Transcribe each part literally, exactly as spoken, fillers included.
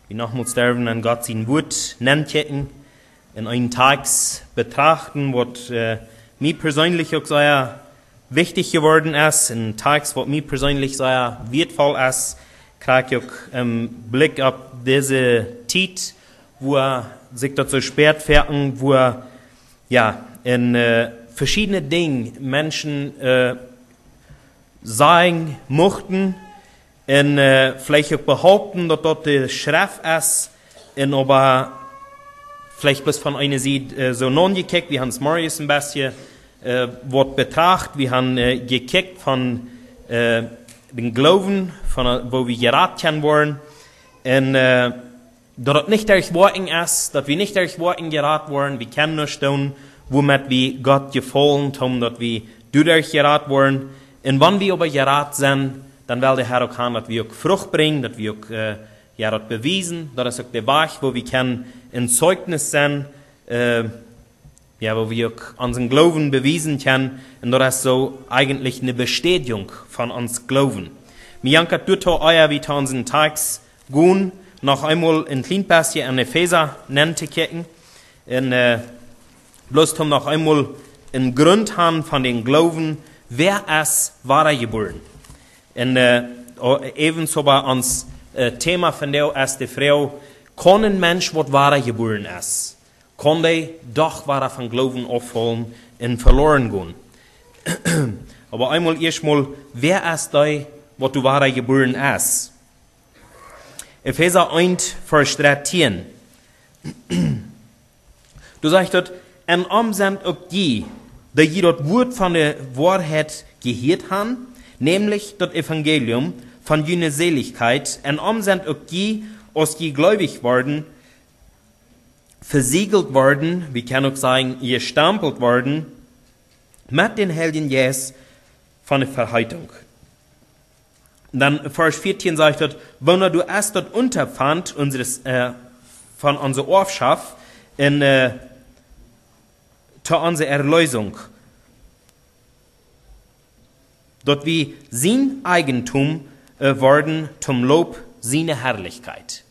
wie nochmals sterben an Gott sein Wort nennt hätten, in einen Tags betrachten, was äh, mir persönlich auch sehr wichtig geworden ist, in Tags, was mir persönlich sehr wertvoll ist, kriege ich auch einen Blick auf diese Zeit, wo er sich dazu spät werden, wo er, ja, in äh, verschiedene Dinge Menschen äh, sagen mochten, und äh, vielleicht auch behaupten, dass dort die Schrift ist, und aber vielleicht bloß von einer Seite äh, so non gekickt, wir haben es Marius ein bisschen äh, Wort betrachtet, wir haben äh, gekickt von äh, den Glauben, von, wo wir geraten wollen, und äh, dass das nicht durch Worten ist, dass wir nicht durch Worten geraten wollen, wir kennen nur stehen, womit wir Gott gefallen haben, dass wir dadurch geraten wollen, und wenn wir aber geraten sind, dann will der Herr auch haben, dass wir auch Frucht bringen, dass wir auch äh, ja, das bewiesen, das ist auch der Weg, wo wir können in Zeugnis sein, äh, ja, wo wir auch unseren Glauben bewiesen können, und das ist so eigentlich eine Bestätigung von uns Glauben. Mir jankert tut euer wie unseren Tags gehen, noch einmal in Kleinpässchen an Epheser nennt kicken, und äh, bloß um noch einmal einen Grund haben von den Glauben, wer es war geboren. Und äh, ebenso bei uns äh, Thema von der erste Frau, kann ein Mensch, was wahre geboren ist, kann der doch wahre von Glauben aufholen und verloren gehen. Aber einmal erstmal, wer ist der, was du wahre geboren ist? Epheser eins, Vers dreizehn. Du sagst dort, en om sind auch die, die je das Wort von der Wahrheit gehört haben, nämlich das Evangelium von jene Seligkeit, en om sind auch die, aus die gläubig worden, versiegelt worden, wir können auch sagen, gestampelt worden, mit den Heiligen Geist von der Verheitung. Dann Vers vierzehn sagt dort, wenn du erst dort unterfand, unseres, äh, von unserer Ortschaft, in, äh, zu unserer Erlösung, dort wie sein Eigentum äh, worden zum Lob seiner Herrlichkeit.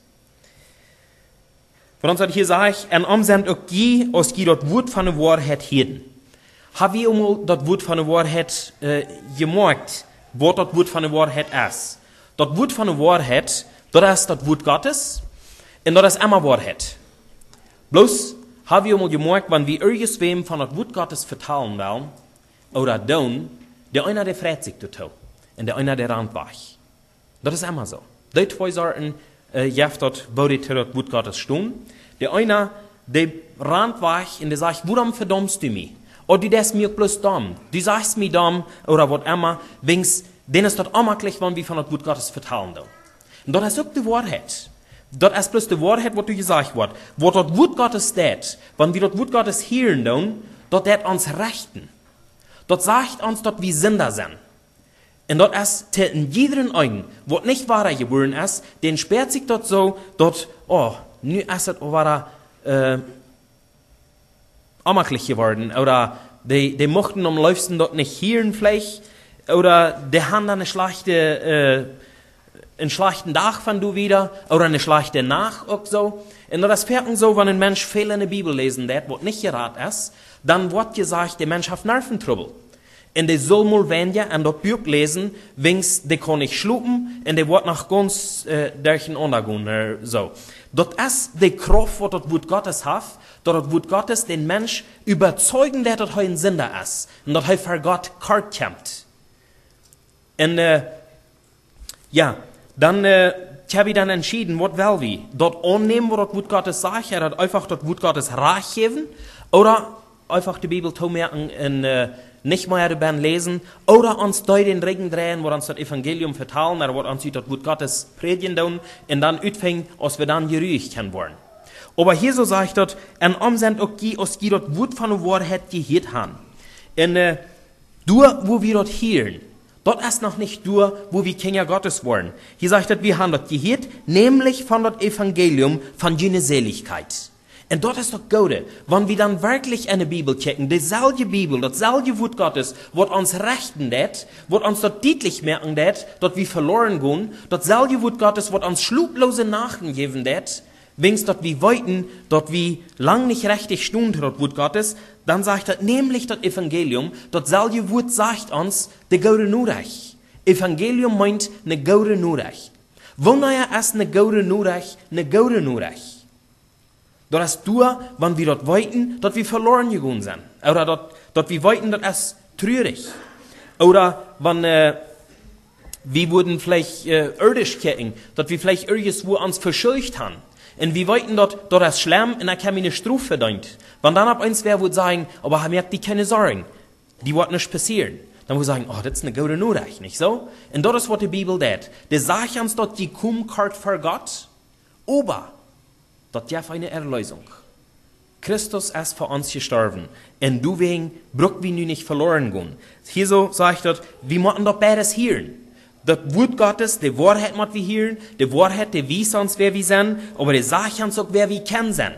Von uns hat hier sage ich, en om sind auch die, aus die dort Wort von der Wahrheit hielten. Haben wir einmal dort Wort von der Wahrheit äh, gemerkt, was dort Wort von der Wahrheit ist? Dort Wort von der Wahrheit, das ist das Wort Gottes, und das ist immer Wahrheit. Bloß haben wir einmal gemerkt, wenn wir irgendwem von das Wort Gottes vertellen wollen, oder tun, der einer, der freut sich dazu, und der einer, der rannt weich. Das ist immer so. Die zwei Sorten, äh, jeft dort, wo die zu das Wort Gottes stehen. Der einer, der rannt weich, und der sagt, warum verdammst du mich? Oder du das mir bloß dumm. Du sagst mir dumm, oder was immer, wings, denen ist das unmöglich, wenn wir von das Wort Gottes vertellen. Und das ist auch die Wahrheit. Das ist bloß die Wahrheit, was du gesagt hast. Wo das Wort Gottes steht, wenn wir das Wort Gottes hören, dann, das wird uns rechten. Das sagt uns, dass wir Sünder sind. Und das ist in jedem Augen, was nicht wahrer geboren ist, den sperrt sich dort so, dass, oh, nu ist es wahrer, äh, unmöglich geworden. Oder die, die mochten am liebsten dort nicht hören vielleicht. Oder die haben dann eine schlechte, äh, einen schlechten Tag von du wieder. Oder eine schlechte Nacht auch so. Und das fährt so, wenn ein Mensch viel in der Bibel lesen wird, was nicht geraten ist, dann wird gesagt, der Mensch hat Nerventrouble. Und der soll mal wenden und das Buch lesen, wings, der kann nicht schlupen, und der wird nach ganz äh, durch den Untergrund, äh, so. Das ist die Kraft, was das Wort Gottes hat, dass das Wort Gottes den Mensch überzeugen wird, dass er ein Sünder ist, und dass er für Gott kart kämpft. Und, äh, ja, dann, äh, habe ich dann entschieden, was will wir? Dort annehmen, was das Wort Gottes sagt, er hat einfach das Wort Gottes Reich geben, oder einfach die Bibel zu merken, und, äh, nicht mehr darüber lesen, oder uns da den Regen drehen, wo uns das Evangelium vertalen, oder wo uns das Wort Gottes predigen tun, und dann utfängt, als wir dann geruhig können wollen. Aber hier so sagt dort, en om sind auch die, aus die dort Wort von der Wahrheit gehört haben. Und, äh, du, wo wir dort hören, dort ist noch nicht du, wo wir Kinder Gottes wollen. Hier sagt dort, wir haben dort gehört, nämlich von dort Evangelium von jener Seligkeit. Und dort ist doch Gute, wenn wir dann wirklich eine Bibel checken, dieselbe Bibel, dasselbe Wort Gottes, wird uns rechten det, wird uns dort deutlich merken det, dort wir verloren gehen, dasselbe Wort Gottes wird uns schlublose Nachrichten geben det, wenn's dort wir wollten, dort wir lang nicht richtig stunden, dort Wort Gottes, dann sagt er, nämlich das Evangelium, dasselbe Wort sagt uns, der gute Nachricht. Evangelium meint eine gute Nachricht. Wanneer ist eine gute Nachricht, eine gute Nachricht? Dat is door, wanneer we dat weten, dat we verloren gegaan zijn. Oder dat, dat we weten, dat is treurig. Oder wanneer äh, wir wurden vielleicht äh, irdisch kijken, dat we vielleicht irgendwo uns verschuldigt haben. Und wir weten, dat dat is schlimm und er kann mir eine Strafe verdient. Wenn dann ab eins wer würde sagen, aber er merkt die keine Sorgen, die wird nicht passieren. Dann würde sagen, oh, das ist eine gute Nachricht, nicht so? Und das ist, was die Bibel tut. Die sagt uns, dass die Kumkart für Gott, aber das ist eine Erlösung. Christus ist für uns gestorben. Und deswegen brauchen wir nun nicht verloren gehen. Hier so sagt das, wir müssen doch beides hören. Das Wort Gottes, die Wahrheit müssen wir hören. Die Wahrheit, die weiß uns, wer wir sind. Aber die sagt uns auch, wer wir kennen sind.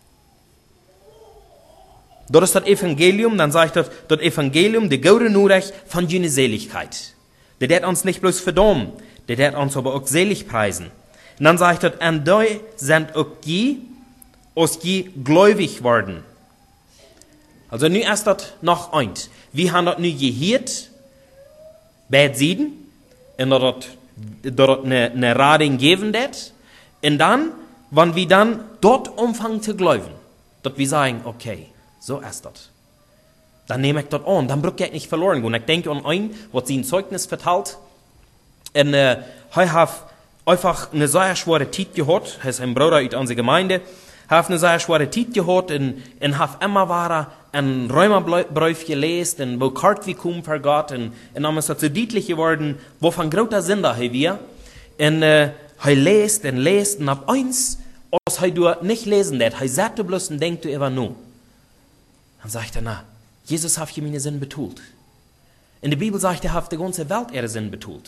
Das ist das Evangelium, dann sagt das, das Evangelium, die gute Nachricht von jener Seligkeit. Der wird uns nicht bloß verdammen, der wird uns aber auch selig preisen. Und dann sagt er, und da sind auch die, aus die gläubig worden. Also nu ist das noch eins. Wir haben das nu gehört, bei Sieden, und dort dort eine, eine Rading geben det. Und dann, wenn wir dann dort anfangen zu glauben, dass wir sagen, okay, so ist das. Dann nehme ich das an, dann brauche ich nicht verloren gehen. Ich denke an einen, was sie ein Zeugnis verteilt, und äh, er hat einfach eine sehr schwere Zeit gehabt, er ist ein Bruder aus unserer Gemeinde, er hat eine sehr schwere Zeit gehabt, und, und hat immer war ein Römerbrief gelesen, und wo kart wie kommen für Gott, und, und dann ist das so deutlich geworden, wovon großer Sinn da wir. Und äh, er liest und liest, und ab eins, als er du nicht lesen wird, er sagt du bloß und denkt du immer nur. Dann sagt er, na, Jesus hat hier meine Sinn betont. In der Bibel sagt er, hat die ganze Welt ihre Sinn betont.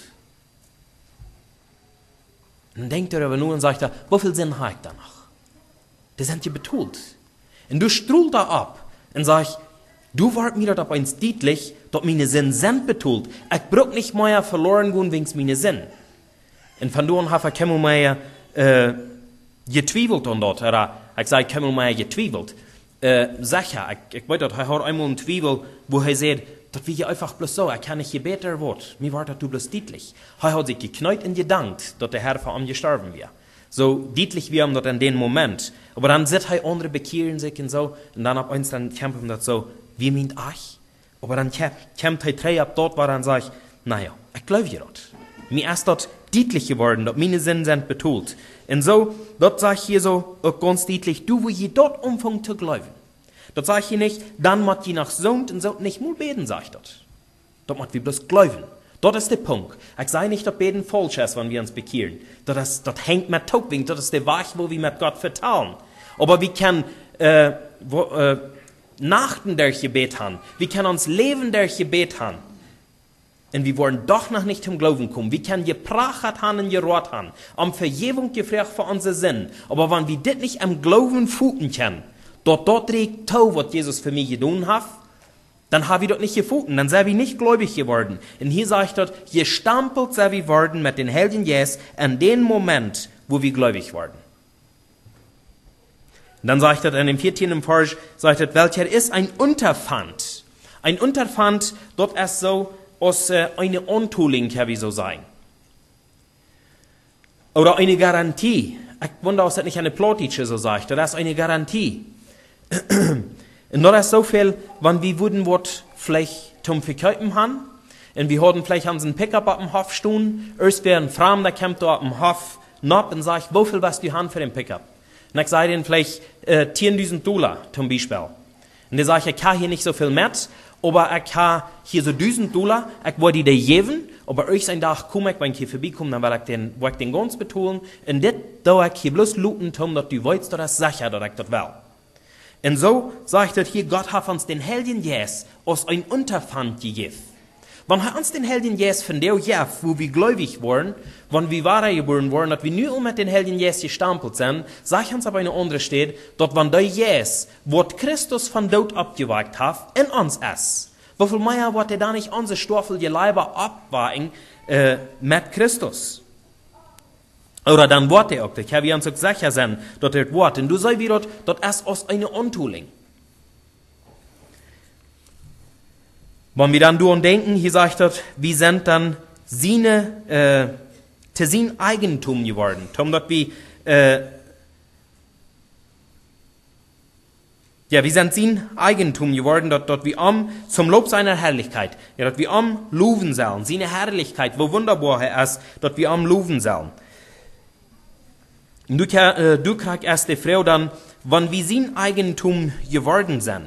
Dann denkt er aber nur und sagt er, wie viel Sinn habe ich da noch? Die sind ja betont. Und du struhlst da ab und sagst, du wart mir das eins deutlich, dass meine Sinn sind betont. Ich brauche nicht mehr verloren gehen, wegen meine Sinn. Und von da an habe ich immer mehr äh, getwiebelt an dort. Oder ich sage, ich habe mehr getwiebelt. Äh, sicher, ich, ich weiß, er hat einmal einen Zwiebel, wo er sagt, das will ich einfach bloß so, er kann nicht gebeter wird. Mir war das bloß deutlich. Er hat sich geknallt und gedankt, dass der Herr für ihn gestorben wäre. So deutlich wie ihm das in dem Moment. Aber dann sieht er andere bekehren sich und so, und dann ab eins dann kämpfen das so, wie meint ich? Aber dann kämpft er drei ab dort, wo er dann sagt, naja, ich glaube dir das. Mir ist das deutlich geworden, dass meine Sinn sind betont. Und so, dort sage ich hier so auch ganz deutlich, du, wo je dort umfangen zu glauben. Dort sage ich hier nicht, dann muss je nach Sohn und so nicht mal beten, sage ich dort. Dort muss wir bloß glauben. Dort ist der Punkt. Ich sage nicht, dass beten falsch ist, wenn wir uns bekehren. Das, das hängt mit Taubwing, das ist der Weg, wo wir mit Gott vertrauen. Aber wir können äh, wo, äh, Nachten durch Gebet haben. Wir können uns Leben durch Gebet haben. Und wir wollen doch noch nicht zum Glauben kommen. Wir können geprachat haben und gerot haben. Um Vergebung gefragt für unsere Sinn. Aber wenn wir das nicht am Glauben fußen können, dort dort trägt Tau, was Jesus für mich getan hat, dann habe ich dort nicht gefunden. Dann sei wir nicht gläubig geworden. Und hier sage ich dort, gestampelt sei wir worden mit den Helden Jes an den Moment, wo wir gläubig wurden. Und dann sagt er in dem vierzehnten Vers, sagt er, welcher ist ein Unterpfand. Ein Unterpfand, dort ist so, als äh, eine Antuling, kann ich so sein. Oder eine Garantie. Ich wundere, dass das nicht eine Plotitsche so sagt. Das ist eine Garantie. Und das ist so viel, wenn wir würden, was vielleicht zum Verkaufen haben. Und wir hatten vielleicht haben sie einen Pickup auf dem Hof stehen. Erst wäre ein Frau, der kommt da auf dem Hof nach und sagt, wie viel was du haben für den Pickup? Und ich sage ihnen vielleicht äh, zehntausend Dollar zum Beispiel. Und dann sage ich, ich habe hier nicht so viel mit, aber ich habe hier so tausend Dollar, ich wollte die dir geben, aber euch ein Tag komme ich, wenn ich hier vorbeikomme, dann will ich den, will ich den ganz betonen. Und das da ich hier bloß looten, um, dass du weißt, dass das sicher, dass ich das will. Und so sagt er hier, Gott hat uns den Helden Jes aus ein Unterpfand gegeben. wenn er uns den Heiligen Geist von der ja, wo wir gläubig waren, wenn wir wahrer geboren waren, dass wir nur mit den Heiligen Geist gestampelt sind, sagt uns aber eine andere steht, dass wenn der Geist, was Christus von Tod abgewagt hat, in uns ist, wie viel mehr wird er da nicht unsere stoffelige Leiber abwagen äh, mit Christus? Oder dann wird er auch, ich habe uns auch sicher sein, dass er wird, und du sei wieder, das ist aus eine Untuling. Wenn wir dann daran denken, hier sagt er, wir sind dann seine, äh, zu sein Eigentum geworden. Tom, dass wir, äh, ja, wir sind sein Eigentum geworden, dass, dass wir am, zum Lob seiner Herrlichkeit, ja, dass wir am loben sollen, seine Herrlichkeit, wo wunderbar er ist, dass wir am loben sollen. Und du, äh, du kriegst erst die Frau dann, wenn wir sein Eigentum geworden sind,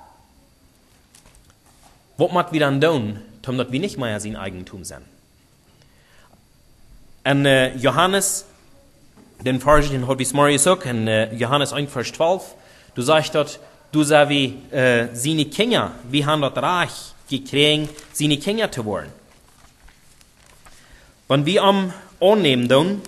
was müssen wir dann tun, damit wir nicht mehr sein Eigentum sind? Und äh, Johannes, den Vers, den hat ich morgen gesagt, in äh, Johannes eins, Vers zwölf, du sagst dort, du sagst wie äh, seine Kinder, wie haben das Reich gekriegt, seine Kinder zu werden. Wenn wir am annehmen tun,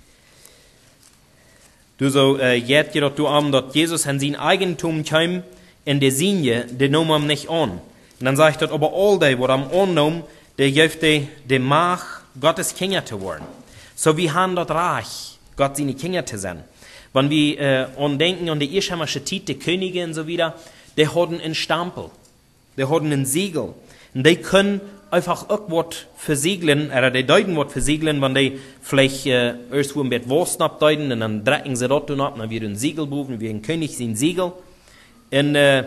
du so, äh, jetzt geht du am, dass Jesus in sein Eigentum kam, in der Sinne, der nahm ihm nicht an. Und dann sagt er, aber all die, was am annahm, der gibt die, die Macht, Gottes Kinder zu werden. So wir haben das Reich, Gott seine Kinder zu sein. Wenn wir äh, an denken an die irrschämische Zeit, die Könige und so wieder, die hatten einen Stempel, die hatten einen Siegel. Und die können einfach irgendwas versiegeln, oder die deuten was versiegeln, wenn die vielleicht äh, erst wo ein bisschen Wurst abdeuten, und dann drecken sie dort ab, und dann wird ein Siegelbuch, wie ein König sein Siegel. Und äh,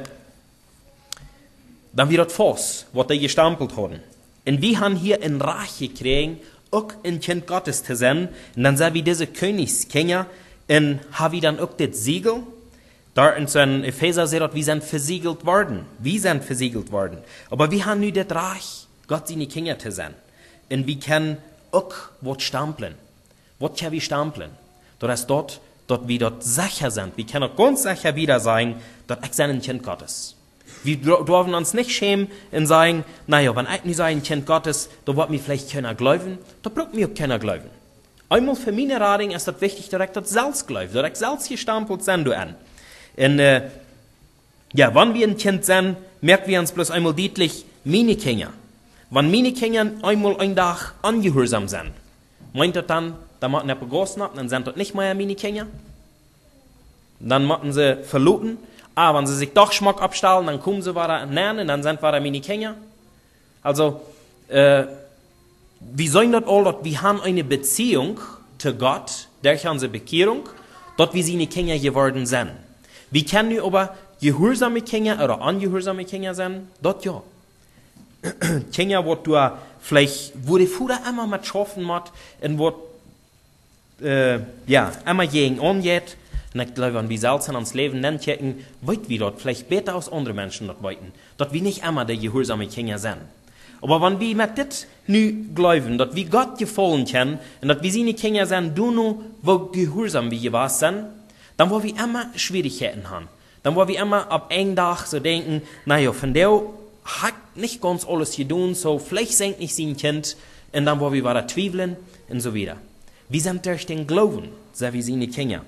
dann wird das Fass, was die gestampelt haben. Und wir haben hier ein Reich gekriegt, auch ein Kind Gottes zu sein. Und dann sagen wir diese Königskinder, und haben wir dann auch das Siegel. Da in so einem Epheser steht, wir sind versiegelt worden. Wir sind versiegelt worden. Aber wir haben nun das Reich, Gott seine Kinder zu sein. Und wir können auch was stampeln. Was können wir stampeln? Das ist dort, dort wir dort sicher sind. Wir können auch ganz sicher wieder sagen, dass ich bin ein Kind Gottes. Wir dürfen uns nicht schämen und sagen, naja, wenn ich nicht sei ein Kind Gottes, da wird mir vielleicht keiner glauben, da braucht mir auch keiner glauben. Einmal für meine Rading ist das wichtig, dass ich das selbst glaube, dass ich selbst gestampelt sind du an. Und äh, ja, wenn wir ein Kind sind, merken wir uns bloß einmal deutlich, meine Kinder. Wenn meine Kinder einmal einen Tag ungehorsam sind, meint das dann, da machen sie begossen, dann sind das nicht mehr meine Kinder. Dann machen sie verloten. Ah, wenn sie sich doch Schmuck abstahlen, dann kommen sie wieder näher, dann sind wir meine Kinder. Also, äh, wir sollen das all, dass wir haben eine Beziehung zu Gott, durch unsere Bekehrung, dort wir seine Kinder geworden sind. Wir können aber gehorsame Kinder oder ungehorsame Kinder sein, dort ja. Kinder, wo du vielleicht, wo die Futter immer mit schaffen hat, und wo, äh, ja, immer gegen angeht, und ich glaube, wenn wir selbst in uns Leben dann checken, wollen wir dort vielleicht besser als andere Menschen dort weiten. Dass wir nicht immer die gehorsame Kinder sind. Aber wenn wir mit das nu glauben, dass wir Gott gefallen können, und dass wir seine Kinder sind, du nur, wo gehorsam wir gewesen sind, dann wollen wir immer Schwierigkeiten haben. Dann wollen wir immer ab einem Tag so denken, naja, von der hat nicht ganz alles getan, so vielleicht senkt nicht sein Kind, und dann wollen wir weiter zweifeln, und so weiter. Wir sind durch den Glauben, so wie seine Kinder.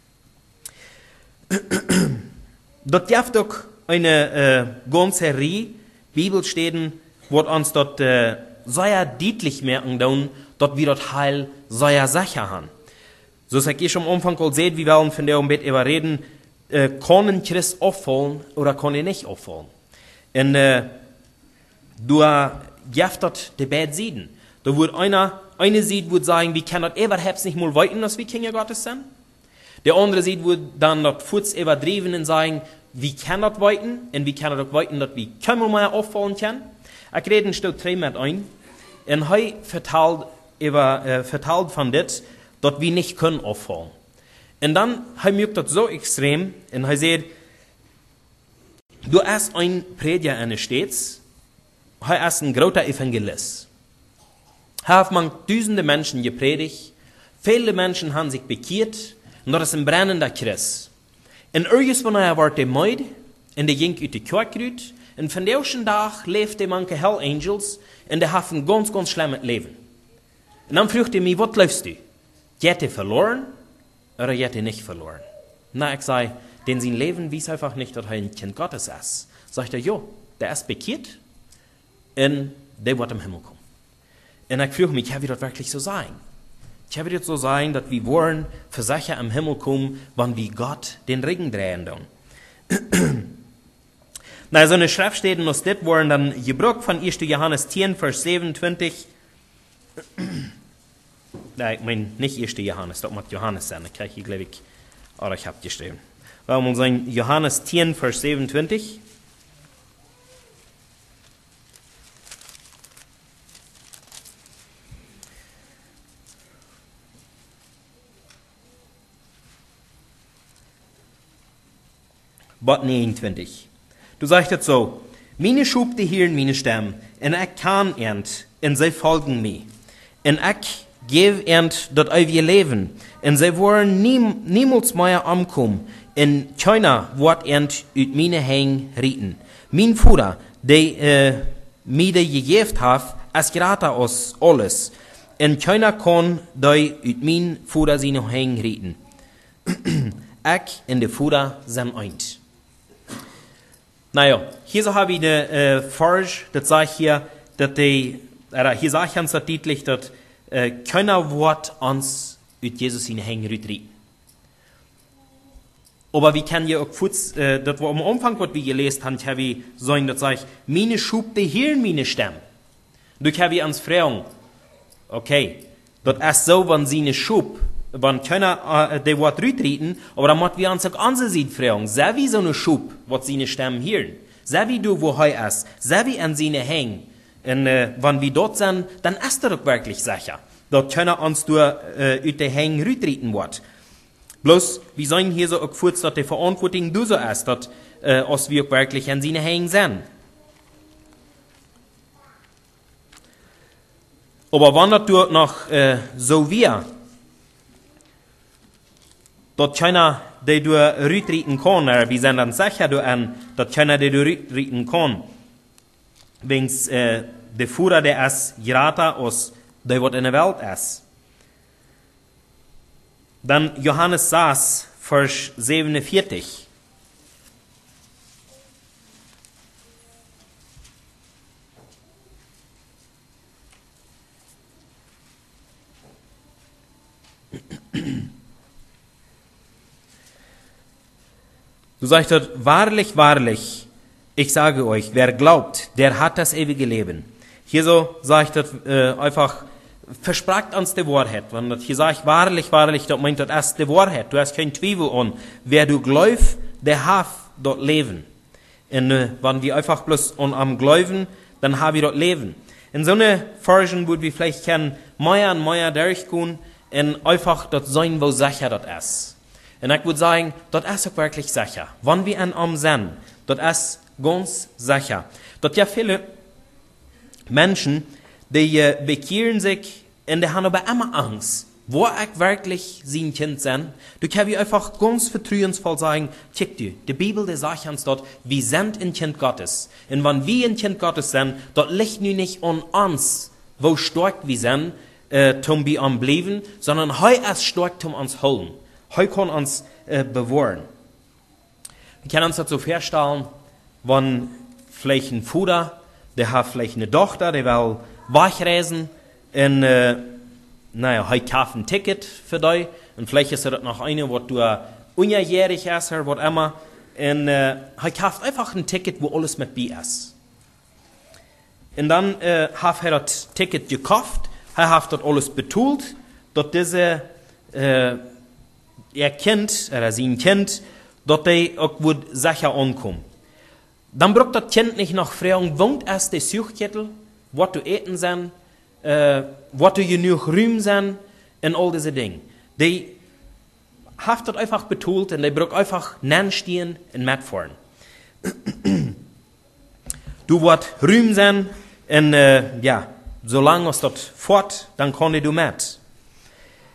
Dort gibt auch eine äh, ganze Reihe Bibelstellen, wo uns dort äh, sehr deutlich merken, dass wir dort Heil sehr sicher haben. So sag ich am Anfang gesehen, wir wollen von der Umbet überreden, äh, kann Christ auffallen oder kann er nicht auffallen. Und äh, du äh, gibst dort die beiden Seiten. Da wird einer, eine Seite wird sagen, wir können das überhaupt nicht mal weiten, dass wir Kinder Gottes sind. Der andere sieht, wo dann das Fuß überdriven und sagen, wie kann das weiten, und wie kann das weiten, dass wir keinem mehr auffallen können. Ich rede ein Stück drei mit ein, und er verteilt, über, äh, verteilt von das, dass wir nicht können auffallen. Und dann, er merkt das so extrem, und er sagt, du hast ein Prediger in der Stadt, er ist ein großer Evangelist. Er hat man tausende Menschen gepredigt, viele Menschen haben sich bekehrt, und das ist ein brennender Christ. Und irgendwann er war der Meid, und der ging uit de kerk uit, Und von diesem Tag lebt die manche Hell Angels und die haben ein ganz, ganz schlimmes Leben. Und dann fragt er mich, was läufst du? Geht er verloren oder geht er nicht verloren? Na, ich sage, denn sein Leben weiß einfach nicht, dass er ein Kind Gottes ist. Sagt er, jo, der ist bekehrt und der wird im Himmel kommen. Und ich frage mich, ja, wie das wirklich so sein? Ja, wie das so sein, dass wir wollen für sicher im Himmel kommen, wann wir Gott den Regen drehen dann. Na, so eine Schrift steht, und das wollen dann gebraucht von erster Johannes zehn, Vers siebenundzwanzig. Nein, ich meine nicht erster Johannes, das muss Johannes sein. Da kriege ich, glaube ich, oder ich habe geschrieben. Weil wir sagen, Johannes zehn, Vers siebenundzwanzig. Bot neunundzwanzig. Du sagst jetzt so, meine Schub die hier in meine Stem, en ich kann ernt, en sie folgen mir. En ich gebe ernt dat euer Leben, en sie wollen nie, niemals mehr ankommen, en keiner wird ernt ut meine Hänge rieten. Mein Vater, der äh, mir gegeben hat, es gratis aus alles, en keiner kann der ut mein Vater seine Hänge rieten. Ich en der Vater sind eins. Naja, hier so habe ich eine äh, Forsch, das sagt hier, dass die, äh, hier sagt ganz deutlich, dass äh, keiner Wort uns ut Jesus in Hänge rüttet. Aber wir können ja auch kurz, äh, das war am Anfang, was wir gelesen haben, habe ich sagen, das sagt, meine Schub, die hören meine Stimme. Du habe ich uns fragen, okay, das ist so, wenn sie eine Schub, wenn keiner äh, die Wort rüttreten, aber dann muss wir uns auch andere Seite fragen, so wie so eine Schub, was seine Stimmen hören, so wie du, wo er ist, so wie an seine Hängen, und äh, wenn wir dort sind, dann ist er doch wirklich sicher, dass keiner uns durch äh, ut die Hängen rüttreten wird. Bloß, wir sagen hier so auch kurz, dass die Verantwortung du so ist, dass äh, als wir wirklich an seine Hängen sind. Aber wenn das du noch äh, so wir, dass keiner, der du rüttreten kann, oder wir sind dann sicher, dass keiner, der du rüttreten kann, wegen äh, der Führer, der ist gratis aus, der was in der Welt ist. Dann Johannes sechs, Vers siebenundvierzig. Du sagst dort, wahrlich, wahrlich, ich sage euch, wer glaubt, der hat das ewige Leben. Hier so sagt das äh, einfach, verspragt uns die Wahrheit. Wenn das hier sagt, wahrlich, wahrlich, das meint das erst die Wahrheit. Du hast kein Zweifel an. Wer du glaubst, der hat dort Leben. Und äh, wenn wir einfach bloß an am Glauben, dann haben wir dort Leben. In so einer Forschung würde wir vielleicht kennen, mehr und mehr durchgehen und einfach das sein, wo sicher das ist. Und ich würde sagen, das ist auch wirklich sicher. Wenn wir an am sind, das ist ganz sicher. Dass ja viele Menschen, die äh, bekehren sich und die haben aber immer Angst, wo ich wirklich sein Kind sind. Du kannst einfach ganz vertrauensvoll sagen, check du, die Bibel, die sagt uns dort, wir sind ein Kind Gottes. Und wenn wir ein Kind Gottes sind, dort liegt nun nicht an uns, wo stark wir sind, äh, zum wir am bleiben, sondern heu ist stark zum uns holen. Heu kann uns äh, bewahren. Wir können uns das so vorstellen, wenn vielleicht ein Vater, der hat vielleicht eine Tochter, der will wegreisen und, äh, naja, heu kauft ein Ticket für dich und vielleicht ist das noch eine, wo du unjährig ist oder was immer und äh, heu kauft einfach ein Ticket, wo alles mit bei ist. Und dann äh, hat er das Ticket gekauft, er hat das alles betont, dass diese äh, ihr Kind, oder sein Kind, dass die auch gut sicher ankommen. Dann braucht das Kind nicht noch fragen, wohnt erst der Suchkettel, was du eten sind, äh, was du genug Ruhm sind, und all diese Dinge. Die hat das einfach betont und die braucht einfach nanstehen und mitfahren. Du wirst Ruhm sein, und äh, ja, solange es das fort, dann kann du mit.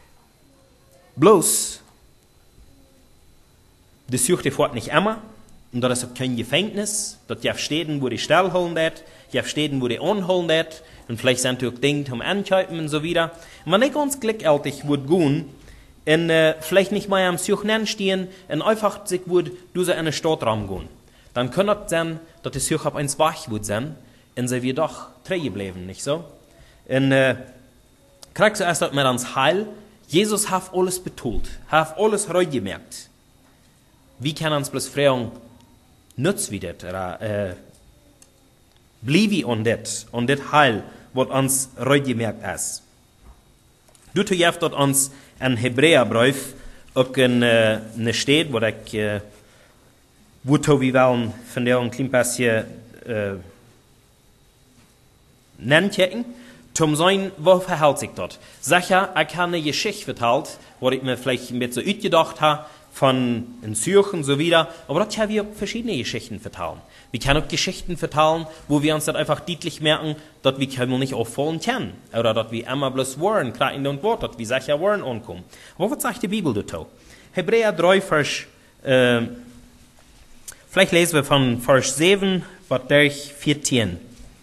Bloß, das sucht die fort nicht immer. Und das ist auch kein Gefängnis. Dort darf stehen, wo die Stelle holen wird. Darf stehen, wo die anholen wird. Und vielleicht sind auch Dinge zum Ankäufen und so weiter. Und wenn ich ganz glücklich würde gehen, und äh, vielleicht nicht mal am Suchen stehen, und einfach sich würde durch einen Stadtraum gehen, dann kann es sein, dass die Suche auf eins wach wird sein, und sie wird doch treu bleiben, nicht so? Und äh, kriegst du erst mit ans Heil, Jesus hat alles betont, hat alles gemerkt. Wie kann uns bloß fragen, nutzt wie das, oder äh, blieb on das, on das Heil, was uns gemerkt ist. Du tust dort uns ein Hebräerbrief, auch in äh, eine Stadt, wo ich, äh, wo wir wollen, von der ein klein bisschen äh, nennen checken, zum sein, wo verhält sich dort. Sicher, ich habe eine Geschichte vertalt, wo ich mir vielleicht ein bisschen ausgedacht habe, von in Zürich und so wieder, aber dort haben wir auch verschiedene Geschichten vertalen. Wir können auch Geschichten vertalen, wo wir uns dann einfach deutlich merken, dass wir können nicht auffallen können, oder dass wir immer bloß Waren, klar in dem Wort, dass wir sicher Waren ankommen. Aber was sagt die Bibel dazu? Hebräer drei, Vers, äh, vielleicht lesen wir von Vers sieben, was durch vierzehn.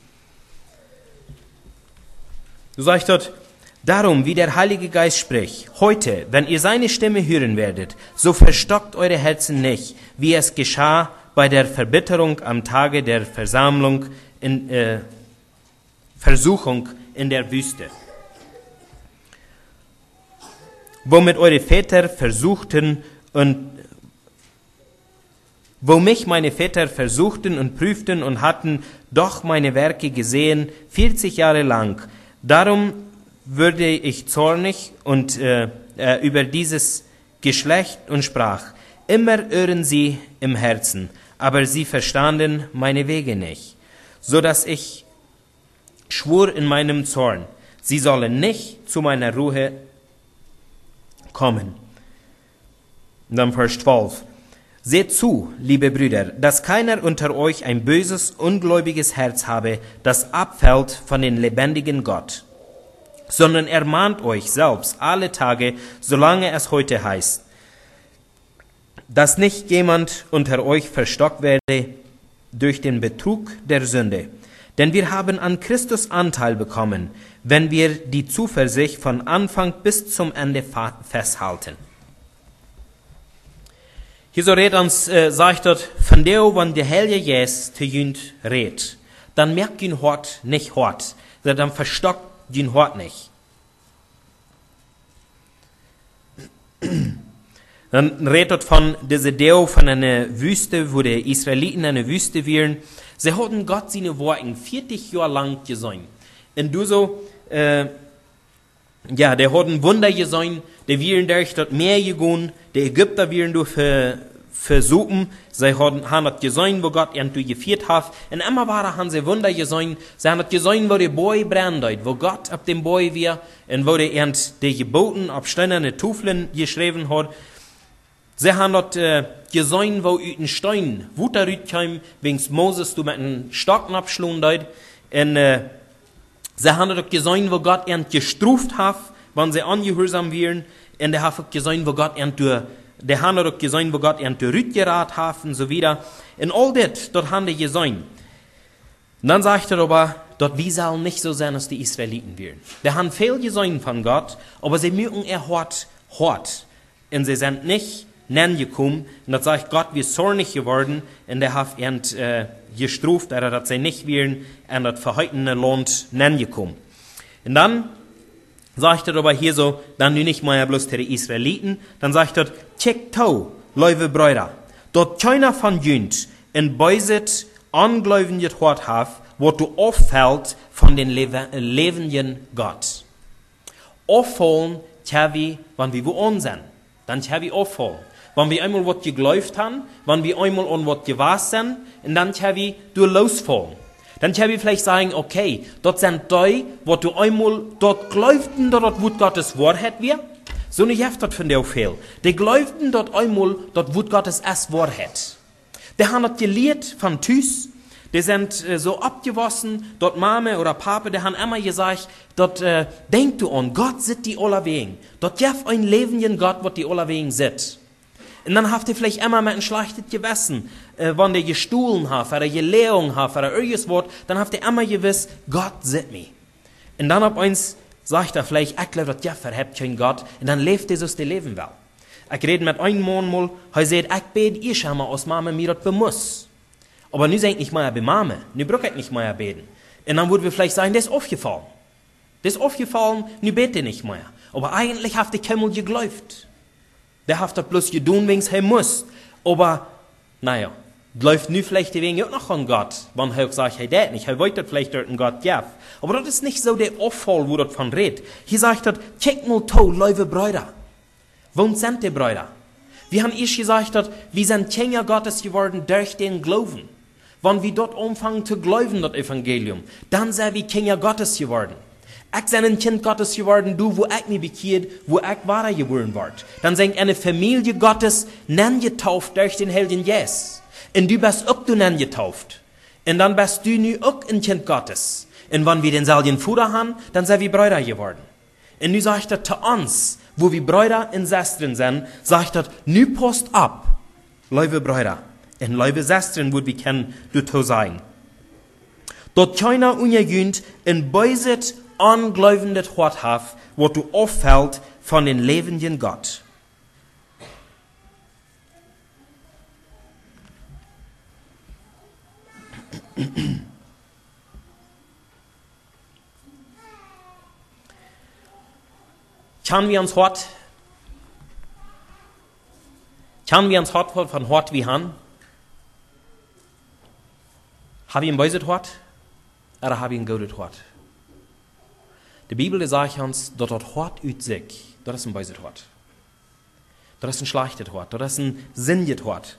Du sagst dort, darum, wie der Heilige Geist spricht, heute, wenn ihr seine Stimme hören werdet, so verstockt eure Herzen nicht, wie es geschah bei der Verbitterung am Tage der Versammlung in äh, Versuchung in der Wüste, womit eure Väter versuchten und wo mich meine Väter versuchten und prüften und hatten doch meine Werke gesehen, vierzig Jahre lang. Darum würde ich zornig und äh, äh, über dieses Geschlecht und sprach, immer irren sie im Herzen, aber sie verstanden meine Wege nicht, so dass ich schwur in meinem Zorn, sie sollen nicht zu meiner Ruhe kommen. Und dann Vers zwölf. Seht zu, liebe Brüder, dass keiner unter euch ein böses, ungläubiges Herz habe, das abfällt von dem lebendigen Gott, sondern ermahnt euch selbst alle Tage, solange es heute heißt, dass nicht jemand unter euch verstockt werde durch den Betrug der Sünde. Denn wir haben an Christus Anteil bekommen, wenn wir die Zuversicht von Anfang bis zum Ende festhalten. Hier so redet uns, äh, sagt dort, von der, wenn der Heilige Geist zu jünd redet, dann merkt ihn Hort nicht Hort, dann verstockt ihn Hort nicht. Dann redet dort von dieser Deo von einer Wüste, wo die Israeliten eine Wüste wären. Sie hatten Gott seine Worte vierzig Jahre lang gesehen. Und du so, äh, ja, die hatten Wunder gesehen, die wären durch das Meer gegangen, die Ägypter wären durch äh, versuchen, sie haben, haben das gesehen, wo Gott irgendwie geführt hat, und immer waren haben sie Wunder gesehen, sie haben das gesehen, wo der Boy brennt, wo Gott auf dem Boy war, und wo der erst die Geboten auf steinerne Tafeln geschrieben hat. Sie haben das äh, gesehen, wo über den Stein Wutter rüberkam, wegen Moses du mit einem Stock abschlungen dort, und äh, sie haben das gesehen, wo Gott erst gestruft hat, wenn sie angehorsam wären, und er hat gesehen, wo Gott erst durch Der haben auch gesehen, wo Gott ihn zurückgerat hat und so wieder. In all das, dort haben die gesehen. Und dann sagt er aber, dort wie soll nicht so sein, als die Israeliten wären. Die haben viel gesehen von Gott, aber sie mögen er hart, hart. Und sie sind nicht nennen gekommen. Und das sagt Gott, wir zornig geworden. Und der hat ihn äh, gestruft, er hat sie nicht wären, und das verheutene Land nennen gekommen. Und dann sagt er aber hier so, dann du nicht mal bloß die Israeliten, dann sagt er, check tau, leuwe Brüder, dort keiner von jünd in Beiset angläubiget Wort haf, wo du auffällt von den lebenden Gott. Auffallen, tjavi, wenn wir wo on sind, dann tjavi auffallen. Wenn wir einmal was geglaubt haben, wenn wir einmal an was gewahr sind, und dann tjavi du losfallen. Dann kann ich vielleicht sagen, okay, dort sind die, wo du einmal dort glaubten, dort wo Gottes Wort hat wir. So nicht heft dort von der viel. Die glaubten dort einmal, dort wo Gottes erst Wort hat. Die haben dort gelehrt von Tüß. Die sind äh, so abgewaschen, dort Mame oder Papa, die haben immer gesagt, dort äh, denk du an, Gott sitzt die aller Wegen. Dort jef ein lebenden Gott, wo die aller Wegen sitzt. Und dann habt ihr vielleicht immer mit ein schlechtes Gewissen, äh, wenn ihr gestohlen habt, oder Gelehrung habt, oder irgendwas Wort, dann habt ihr immer gewiss, Gott sieht mich. Und dann ab eins sagt er vielleicht, ich glaube, dass ihr verhebt kein Gott, und dann lebt Jesus das Leben will. Ich rede mit einem Mann mal, er sagt, ich bete, ich schau mal, aus Mama mir das bemuss. Aber nu seid nicht mehr bei Mama, nu braucht ich nicht mehr beten. Und dann würden wir vielleicht sagen, das ist aufgefallen. Das ist aufgefallen, nu bete nicht mehr. Aber eigentlich habt ihr keinmal geglaubt. Der habt das bloß getan, wegen er muss. Aber, naja, läuft nu vielleicht wegen auch noch an Gott, wenn er sagt, er das nicht, er wollte vielleicht dort an Gott, ja. Aber das ist nicht so der Auffall, wo das von redet. Hier sagt er, check mal to, liebe Brüder. Wo sind die Brüder? Wir haben erst gesagt, dass wir sind Kinder Gottes geworden durch den Glauben. Wenn wir dort anfangen zu glauben, das Evangelium, dann sind wir Kinder Gottes geworden. Ich bin ein Kind Gottes geworden, du, wo ich mich bekehrt, wo ich wahrer geworden ward. Dann sind eine Familie Gottes nen getauft durch den Heiligen Jesus. Und du bist auch du nen getauft. Und dann bist du nu auch ein Kind Gottes. Und wenn wir den selben Vater haben, dann sind wir Brüder geworden. Und nu sagt er zu uns, wo wir Brüder und Schwestern sind, sagt er, nu post ab, liebe Brüder und liebe Schwestern, wo wir kennen, du zu sein. Dort keiner unjegünd in beiset angläubendet Hort haf, wo du auffällt von den lebenden Gott. Kann wir uns hort, kann wir uns hort von hort wie han? Hab ich ein böses Hort? Oder hab ich ein gutes Hort? Die Bibel sagt uns, dass das Hort ut sich, das ist ein böses Hort. Das ist ein schlechtes Hort, das ist ein sinniges Hort.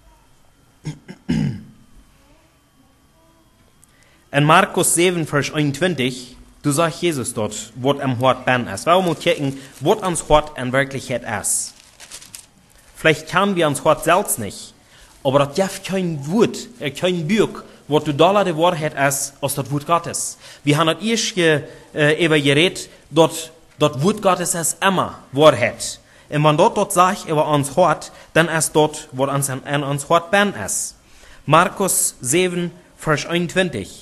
In Markus sieben, Vers einundzwanzig, du sagst Jesus dort, was am Hort ben ist. Warum muss checken, was ans Hort in Wirklichkeit ist? Vielleicht kamen wir ans Hort selbst nicht, aber das darf kein Wort, kein Buch, was du da die Wahrheit ist, als das Wort Gottes. Wir haben das erst ge, äh, über geredet, dass das Wort Gottes ist immer Wahrheit. Und wenn dort dort sagt, über ans Hort, dann ist dort, was ans, an ans Hort ben ist. Markus sieben, Vers einundzwanzig.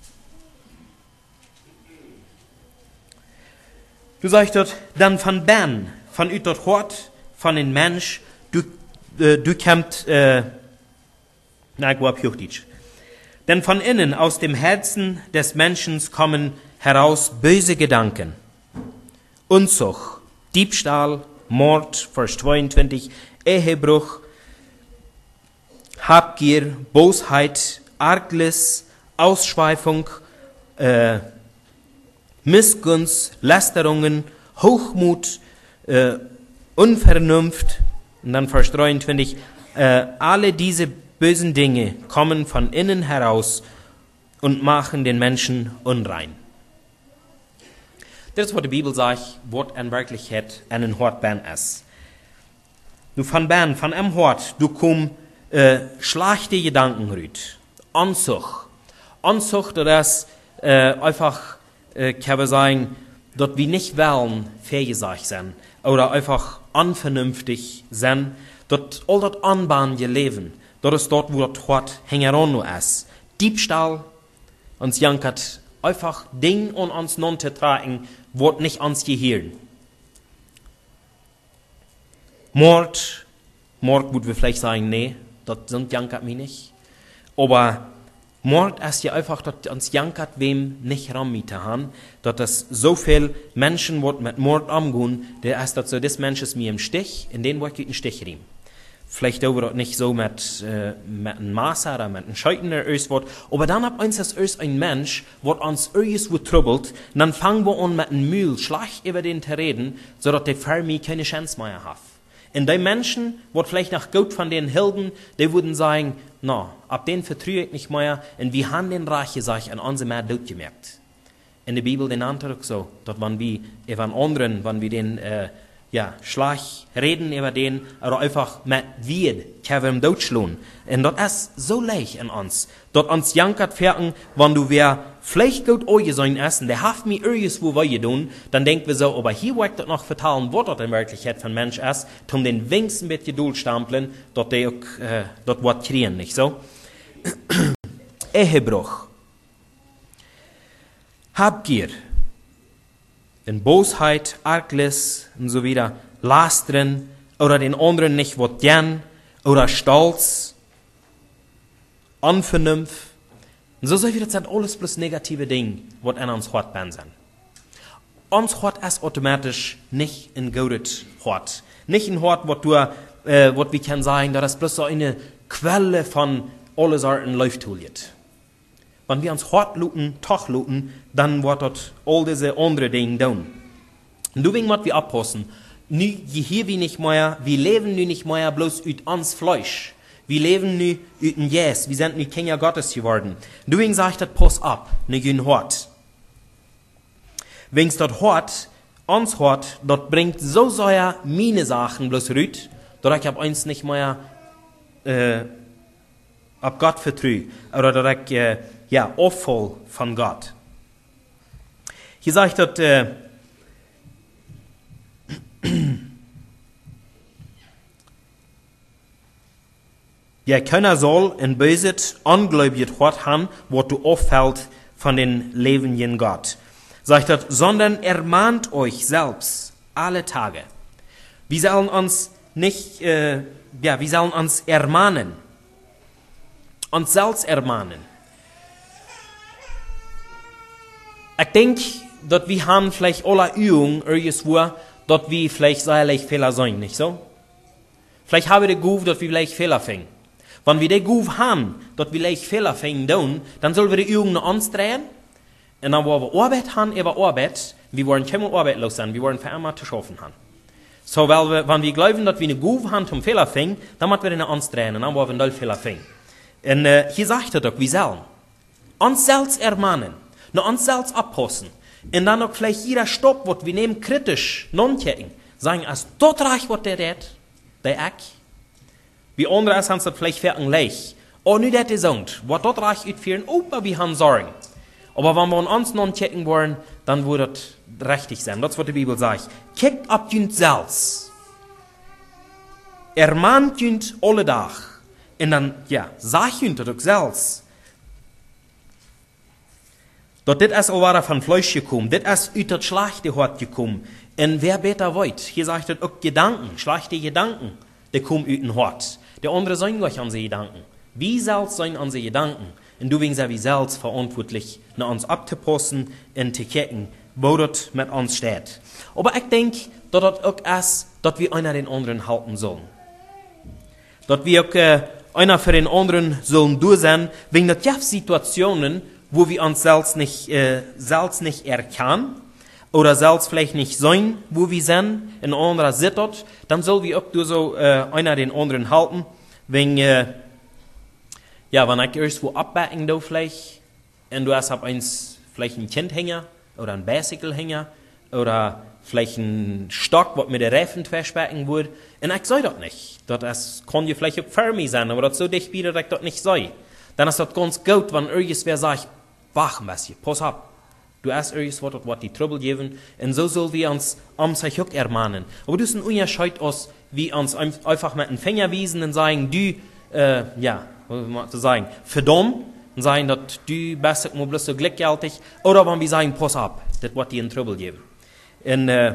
Du sagst dort, dann von Ben, von ut dort Hort, von den Mensch, du, äh, du kämmt, äh, na, ich war Pjuchtitsch. Denn von innen, aus dem Herzen des Menschen kommen heraus böse Gedanken, Unzucht, Diebstahl, Mord, Vers zweiundzwanzig, Ehebruch, Habgier, Bosheit, Arglis, Ausschweifung, äh, Missgunst, Lästerungen, Hochmut, äh, Unvernunft, und dann Vers dreiundzwanzig, äh, alle diese bösen Dinge kommen von innen heraus und machen den Menschen unrein. Das ist, was die Bibel sagt, was in Wirklichkeit ein Hort ben ist. Du von ben, von einem Hort, du komm äh, schlechte Gedanken rüt, Anzucht. Anzucht, das äh, einfach, äh, kann man sagen, dass wir nicht wollen, fähig sind, oder einfach unvernünftig sind, dass all das anbahnende Leben, das ist dort, wo das Hort hängeron ist. Diebstahl, uns jankert einfach Dinge und uns non zu tragen, wird nicht ans Gehirn. Mord, Mord würden wir vielleicht sagen, nee, das sind jankert mich nicht. Aber Mord ist ja einfach, dass uns jankert wem nicht rammiete haben, dass das so viel Menschen, die mit Mord umgehen, der ist, dass so des Menschen mir im Stich, in den wollte ich einen Stich riemen. Vielleicht aber nicht so mit, äh, mit einem Maßer oder mit einem Scheuten oder irgendwas. Aber dann ab eins ist ein Mensch, der uns irgendwo trouble, dann fangen wir an mit einem Mühl schlecht über den zu reden, sodass der für mich keine Chance mehr hat. Und die Menschen, die vielleicht nach Gott von den Helden, die würden sagen, na, ab den vertraue ich nicht mehr, und wir haben den Reich gesagt, an uns mehr Tod gemerkt. In der Bibel den Antrag so, dass wenn wir über einen anderen, wenn wir den, äh, ja, schlag reden über den, oder einfach mit Wied, können wir ihm totschlagen. Und das ist so leicht in uns. Dort uns jankert fertig, wenn du wer vielleicht gut euch sein essen, der haft mir irgendwo was tun, dann denken wir so, aber hier wollte ich noch vertalen, was das in Wirklichkeit für ein Mensch ist, um den wenigsten mit Geduld stampeln, dort der auch, äh, dort was kriegen, nicht so? Ehebruch. Habgier. In Bosheit, Arglis und so wieder, Lastern oder den anderen nicht was gern oder Stolz, Unvernunft. Und so sind das alles bloß negative Dinge, was an uns Hort bin sind. Uns Hort ist automatisch nicht ein gutes Hort. Nicht ein Hort, was du, äh, was wir können sagen, das ist bloß so eine Quelle von alle Sorten läuft. Wenn wir uns Hort looten, Tag looten, dann wird dort all diese andere Dinge tun. Und du willst, was wir abpassen. Nu, hier wie nicht mehr, wir leben nu nicht mehr bloß ut uns Fleisch. Wir leben nu ut ein Jes, wir sind nu Kinder Gottes geworden. Du willst, sag ich das, pass ab, ne gün Hort. Wenn's dort Hort, uns Hort, dort bringt so sehr meine Sachen bloß rüt, dass ich hab eins nicht mehr, äh, ab Gott vertrü, oder dass ich, äh, ja, auffall von Gott. Hier sagt dort, äh, ja, keiner soll in Böset ungläubig Wort haben, wo du auffällt von den lebenden Gott. Sagt dort, sondern ermahnt euch selbst alle Tage. Wir sollen uns nicht, äh, ja, wir sollen uns ermahnen. Uns selbst ermahnen. Ich denke, dass wir haben vielleicht alle Übungen irgendwo, dass wir vielleicht säuerlich Fehler sein, nicht so? Vielleicht haben wir den Guf, dass wir vielleicht Fehler fängen. Wenn wir den Guf haben, dass wir vielleicht Fehler fängen, dann sollen wir die Übungen noch uns drehen. Und dann wollen wir Arbeit haben über Arbeit. Wir wollen keine arbeitslos sein, wir wollen für immer zu schaffen haben. So, weil wir, wenn wir glauben, dass wir eine Guf haben zum Fehler fängen, dann müssen wir den uns drehen und dann wollen wir einen Fehler fängen. Und äh, hier sagt er doch, wir sollen uns selbst ermahnen. Nur uns selbst abpassen. Und dann auch vielleicht jeder Stopp, was wir nehmen, kritisch, non-checken. Sagen, als dort reich, was der redet, der ich. Wie andere haben es vielleicht für ein Leich. Oh, nicht das gesagt, was dort reich utführen, oh, aber wir haben Sorgen. Aber wenn wir uns non-checken wollen, dann würde das richtig sein. Das ist, was die Bibel sagt. Kickt ab jünt selbst. Ermahnt jünt alle Tag. Und dann, ja, sag jünt das auch selbst. Dort dit ist auch von Fleisch gekommen, dit ist ut das schlechte Hort gekommen. Und wer besser wollt, hier sagt das auch Gedanken, schlechte Gedanken, die kommen ut ein Hort. Der andere sollen gleich an sie Gedanken. Wie selbst sollen an sie Gedanken? Und du wegen wie selbst verantwortlich, nach uns abzupassen und zu kicken, wo das mit uns steht. Aber ich denke, dass das auch ist, dass wir einer den anderen halten sollen. Dass wir auch äh, einer für den anderen sollen durch sein, wegen der Situationen, wo wir uns selbst nicht, äh, selbst nicht erkennen oder selbst vielleicht nicht sein, wo wir sind, in anderer Situation, dann soll wir auch durch so äh, einer den anderen halten, wenn, äh, ja, wenn ich irgendwo abbacken da vielleicht, und du hast eins, vielleicht ein Kindhänger oder ein Bicyclehänger oder vielleicht ein Stock, was mit der Reifen festbacken wird, und ich soll das nicht. Das kann ja vielleicht auch für mich sein, aber das so dicht wieder, dass ich das nicht soll. Dann ist das ganz gut, wenn irgendwer sagt, wach ein bisschen, pass auf. Du hast irgendwas, was die Trouble geben, und so sollen wir uns am sich auch ermahnen. Aber das ist ein Unterschied aus, wie uns einfach mit dem Finger wiesen und sagen, du, äh, ja, was man zu sagen, verdammt, und sagen, dass du bist nur bloß so glücklich, oder wenn wir sagen, pass auf, das wird dir in Trouble geben. Und, äh,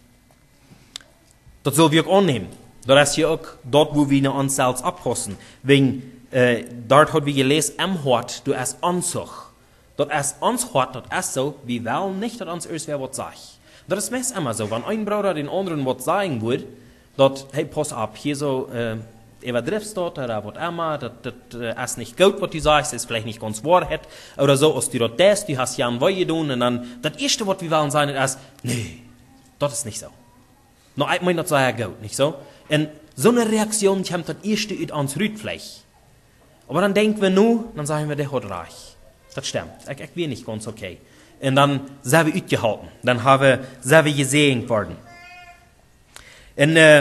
das sollen wir auch annehmen. Das ist ja auch dort, wo wir uns selbst abpassen. Wegen, äh, dort hat wir gelesen, am Hort, du hast Anzug. Dat is ons hart, dat is so, wie wel nicht, dat ons eerst wer wat sagt. Dat is meest immer so, wenn ein Bruder den anderen wat sagen wird, dat, hey, pass ab, hier so, äh, überdriffst dort, oder wat immer, dat, dat äh, ist nicht gut, was du sagst, ist vielleicht nicht ganz Wahrheit, oder so, als du dort das, du hast ja ein Weih getan, und dann, das erste, was wir wollen sagen, ist, nee, das ist nicht so. No, ich meine, das sei ja gut, nicht so? Und so eine Reaktion kommt das erste ut ans Rütfleisch. Aber dann denken wir nur, dann sagen wir, der hat reich. Das stimmt. Ich, ich will nicht ganz okay. Und dann sind wir ausgehalten. Dann haben wir, sind wir gesehen worden. In, äh,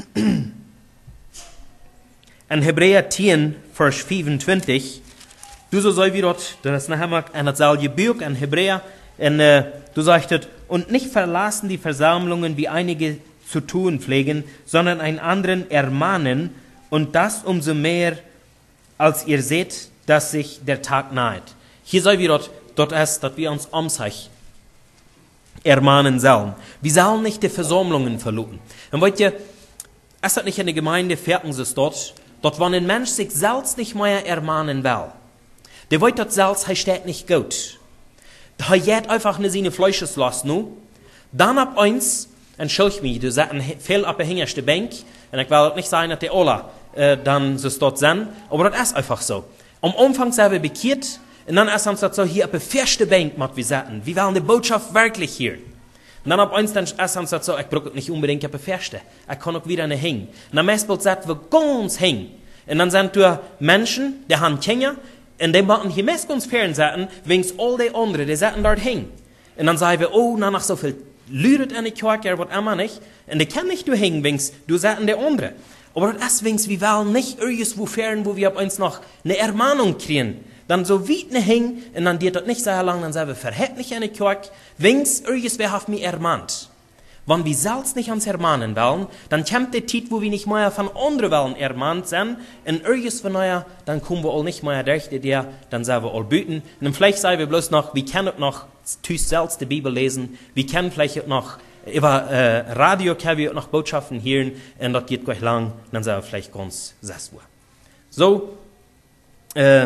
in Hebräer zehn, Vers vierundzwanzig, du so soll wie dort, das ist nachher ein dasselbe Buch in Hebräer, und äh, du sagst, und nicht verlassen die Versammlungen, wie einige zu tun pflegen, sondern einen anderen ermahnen, und das umso mehr, als ihr seht, dass sich der Tag naht. Hier soll wir dort, dort ist, dass wir uns um sich ermahnen sollen. Wir sollen nicht die Versammlungen verluten. Und wollt ihr, es hat nicht in der Gemeinde fertig ist dort, dort wenn ein Mensch sich selbst nicht mehr ermahnen will. Der wollt dort selbst, er steht nicht gut. Er geht einfach nicht seine Fleisches los, nu. Dann ab eins, entschuldig mich, du sagst viel auf der hintersten Bank, und ich will nicht sagen, dass die Ola äh, dann so dort sind, aber das ist einfach so. Am Anfang sind wir bekehrt, und dann ist uns das so, hier auf der ersten Bank, was wir sagen, wir wollen die Botschaft wirklich hier. Und dann ab eins, dann ist uns das so, ich brauche nicht unbedingt auf der ersten, ich kann auch wieder nicht hängen. Und dann meistens sagt wir ganz hängen. Und dann sind wir Menschen, die haben Kinder, und die machen hier meistens Fernsehen, wegen all die anderen, die sitzen dort hängen. Und dann sagen wir, oh, na, nach so viel Lüret in die Kirche, was immer nicht. Und die kann nicht du hängen, wegen du sitzen die anderen. Aber das ist, wegen wir wollen nicht irgendwo fern, wo wir ab uns noch eine Ermahnung kriegen. Dann so weit nicht hängen, und dann geht das nicht sehr lang, dann sagen wir, verhält nicht in die Kirche, wegen irgendwer hat mich ermahnt. Wenn wir selbst nicht uns ermahnen wollen, dann kommt die Zeit, wo wir nicht mehr von anderen wollen ermahnt sind, und irgendwas von neuer, dann kommen wir auch nicht mehr durch die Idee, dann sagen wir all beten. Und dann vielleicht sagen wir bloß noch, wir können noch tüß selbst die Bibel lesen, wir können vielleicht noch über äh, Radio können wir noch Botschaften hören, und das geht gleich lang, dann sagen wir vielleicht ganz sechs Uhr. So, äh,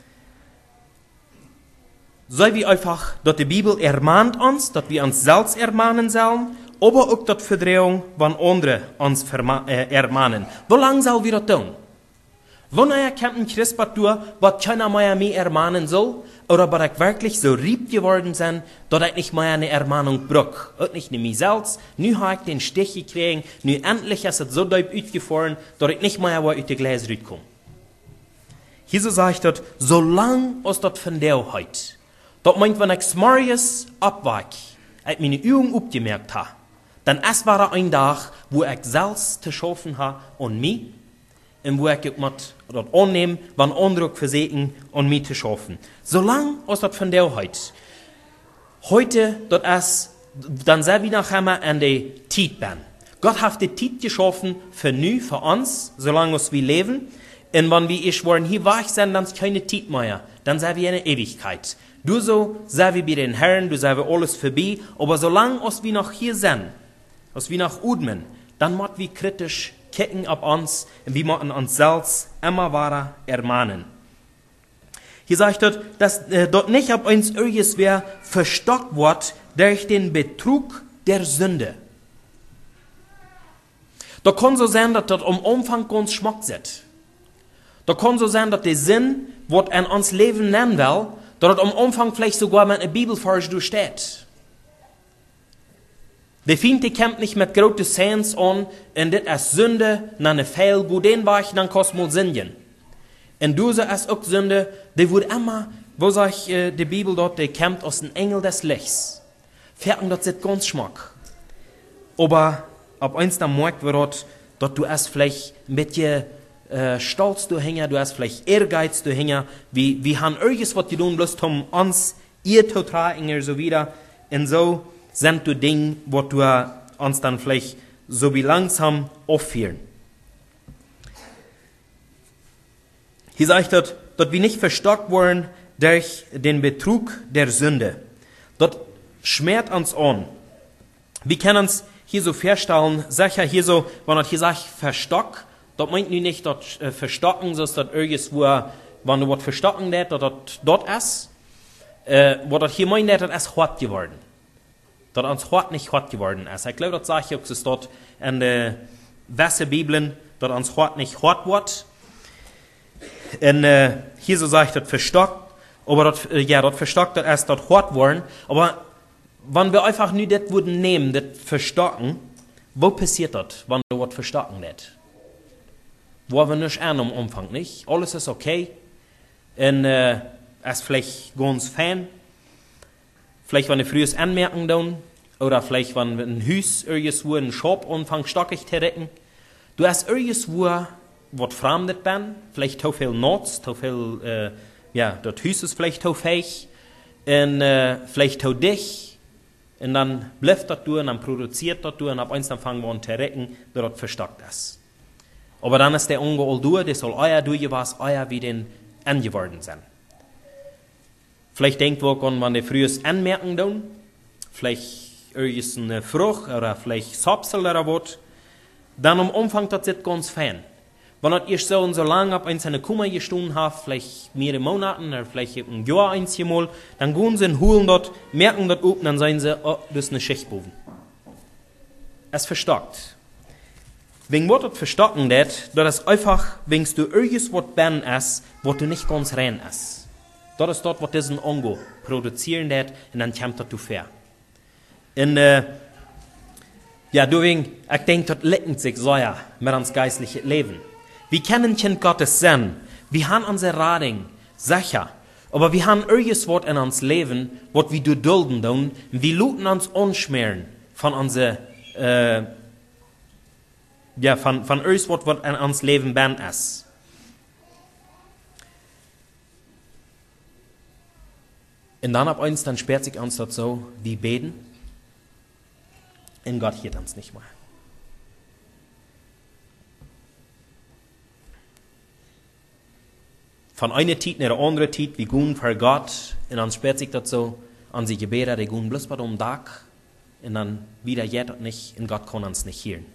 soll wir einfach, dass die Bibel ermahnt uns, dass wir uns selbst ermahnen sollen, aber auch dat Verdrehung, wenn andere uns äh, ermahnen. Wie lange soll wir das tun? Wann er kommt ein Christpatur, was keiner mehr mich ermahnen soll, oder was ich wirklich so rieb geworden bin, dass ich nicht mehr eine Ermahnung brauche. Und nicht mich selbst, nu habe ich den Stich gekriegt, nu endlich ist es so deep ausgefahren, dass ich nicht mehr aus den Gläser rauskomme. Hier so sagt das, solange aus das von der heute, das meint, wenn ich Marius abwach, ich meine Übung aufgemerkt habe, dann es war ein Tag, wo ich selbst zu schaffen habe und mich, und wo ich mit das annehme, wenn andere versägen und mich zu schaffen. Solange aus das von der heute. Heute, das ist, dann sind wir nachher an der Zeit bin. Gott hat die Zeit geschaffen für nu, für uns, solange wir leben. Und wenn wir ich wollen hier wach sind, dann ist keine Zeit mehr. Dann sind wir in der Ewigkeit. Du so, sind wir bei den Herren, du sind wir alles vorbei. Aber solange wir noch hier sind, als wir nach Udmen, dann müssen wir kritisch kicken auf uns und wir müssen uns selbst immer weiter ermahnen. Hier sagt dort, dass äh, dort nicht auf uns irgendwer verstockt wird durch den Betrug der Sünde. Da kann so sein, dass das am Umfang ganz schmack sitzt. Da kann so sein, dass der Sinn, was an uns Leben nennen will, dass das am Umfang vielleicht sogar mit einer Bibelvers durchsteht. Der Feind, der kämpft nicht mit großen Sens an, und das ist Sünde, dann eine Fehl, gut den war ich, dann kostet mal Sünden. Und du so ist auch Sünde, der wird immer, wo sag ich, äh, die Bibel dort, der kämpft aus dem Engel des Lichts. Fertig, das ist ganz schmack. Aber ab eins dann merkt wir dort, dass du erst vielleicht ein bisschen äh, stolz du hänger, du hast vielleicht Ehrgeiz du hänger, wie, wie haben irgendwas, was die tun, bloß um uns, ihr zu tragen, so wieder. Und so sind du Dinge, wo du uns dann vielleicht so wie langsam aufführen. Hier sagt dort, dass wir nicht verstockt worden durch den Betrug der Sünde. Dort schmerzt uns an. Wir können uns hier so feststellen, sag ja hier so, wenn er hier sagt, verstockt, das meint nicht dort äh, verstocken, so ist das irgendwo, wenn du was verstocken lässt, dass dort ist, äh, was das hier meint, das ist hart geworden. Dat ons hart nicht hart geworden ist. Ich glaube, das sage ich auch, es dort in der Wasserbibeln, dass uns hart nicht hart wird. Und äh, hier so sagt das verstockt, aber das, äh, ja, das verstockt, das ist dort hart worden. Aber wenn wir einfach nur das würden nehmen, das verstocken, wo passiert das, wenn du was verstocken lässt? Wo wir nicht an am Umfang, nicht? Alles ist okay. Und äh, ist vielleicht ganz fein. Vielleicht, wenn die frühes Anmerken tun, oder vielleicht, wenn ein Haus irgendwo ein Shop anfängt, stockig zu recken. Du hast irgendwo, was fremdet bin, vielleicht zu viel Nutz, zu viel, äh, ja, das Haus ist vielleicht zu fähig, und äh, vielleicht zu dich, und dann bleibt das durch, und dann produziert das durch, und ab eins dann fangen wir an zu recken, dass das verstockt ist. Aber dann ist der Unge all durch, das soll euer durch, was euer wie den angeworden sind. Vielleicht denkt ihr an, wenn die frühes Anmerken tun, vielleicht irgendeine Frucht oder vielleicht Sapsel oder was, dann am Anfang das ist ganz fein. Wenn das erst so und so lange ab eins eine Kummer gestohlen hat, vielleicht mehrere Monate oder vielleicht ein Jahr einmal, dann gehen sie und holen dort, merken dort oben, dann sagen sie, oh, das ist eine Schichtboven. Es verstockt. Wegen was das verstocken das, das ist einfach, wenn du irgendwas ben ist, was du nicht ganz rein ist. Das ist dort, was diesen Ongo produzieren das, und dann kommt das zu fair. Und, äh, ja, deswegen, ich denke, das leckend sich so ja mit uns geistlichen Leben. Wir kennen Kind Gottes sein, wir haben unser Rading, sicher, aber wir haben irgendwas in uns Leben, was wir dulden tun, und wir luten uns anschmieren von unser, äh, ja, von, von irgendwas, was in uns Leben ben ist. Und dann ab eins, dann sperrt sich uns das so, wir beten, und Gott hört uns nicht mehr. Von einer Zeit nach der anderen Zeit, wir gehen für Gott, und dann sperrt sich das so, an sie Gebete, die gehen bloß bei dem Tag, und dann wieder geht das nicht, und Gott kann uns nicht hören.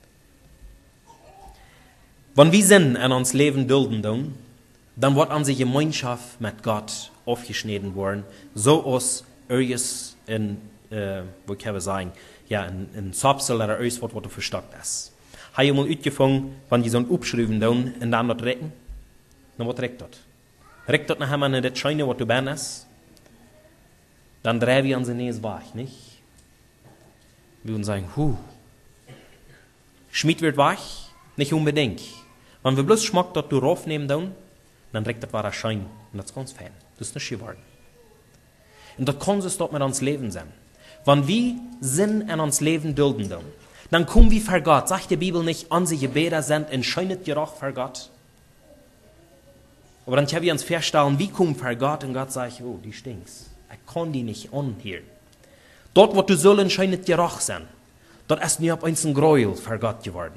Wenn wir sind in uns Leben dulden tun, dann wird unsere Gemeinschaft mit Gott aufgeschnitten worden, so aus irgendwas in, äh, wo kann ich sagen, ja, in, in Sapsel oder irgendwas, was verstockt ist. Habe ich mal ausgefangen, wenn die so ein Upschreiben tun, und dann das recken, dann was reckt das? Reckt das nachher mal in das Scheine, was du ben ist, dann drehen wir unsere Nähe wach, nicht? Wir würden sagen, huh, Schmied wird wach? Nicht unbedingt. Wenn wir bloß Schmack dort raufnehmen, dann, dann reckt das wahrer Schein, und das ist ganz fein. Das ist nicht geworden. Und das kann es dort mit uns Leben sein. Wenn wir Sinn in uns Leben dulden, dann, dann kommen wir vor Gott. Sagt die Bibel nicht, unsere Gebete sind entscheidet jedoch vor Gott. Aber dann können wir uns feststellen, wie kommen vor Gott, und Gott sagt, oh, die stinks. Ich kann die nicht anhören. Dort, wo du soll, entscheidet jedoch sein. Dort ist mir ab eins ein Gräuel vor Gott geworden.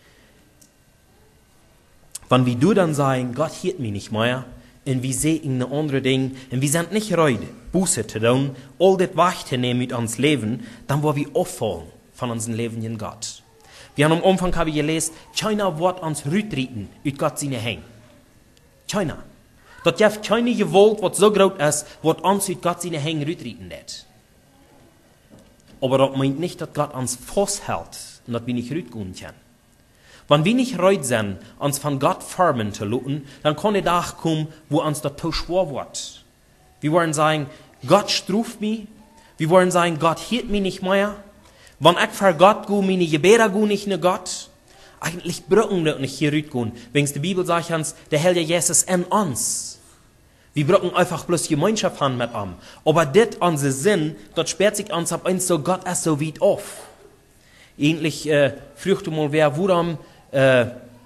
Wenn wir du dann sagen, Gott hört mich nicht mehr, und wir sehen ein andere Ding, und wir sind nicht reid, Buße zu tun, all das wahrzunehmen mit uns Leben, dann wollen wir auffallen von unserem Leben in Gott. Wir haben am Anfang habe ich gelesen, keiner wird uns rütreten, ut Gott seine Hänge. Keiner. Das gibt keine Gewalt, was so groß ist, was uns ut Gott seine Hänge rütreten lässt. Aber das meint nicht, dass Gott uns festhält, und dass wir nicht rütgehen können. Wenn wir nicht reut sind, uns von Gott formen zu lassen, dann kann der Tag kommen, wo uns das zu schwer wird. Wir wollen sagen, Gott straft mich. Wir wollen sagen, Gott hört mich nicht mehr. Wenn ich für Gott gehe, meine Gebete gehen nicht nach Gott. Eigentlich brauchen wir nicht hier gehen. Wenn die Bibel sagt uns, der Herr Jesus in uns. Wir brauchen einfach bloß Gemeinschaft haben mit ihm. Aber das unser Sinn, das sperrt sich uns ab eins so, Gott ist so weit auf. Ähnlich, äh, früchte mal, wer woran, äh,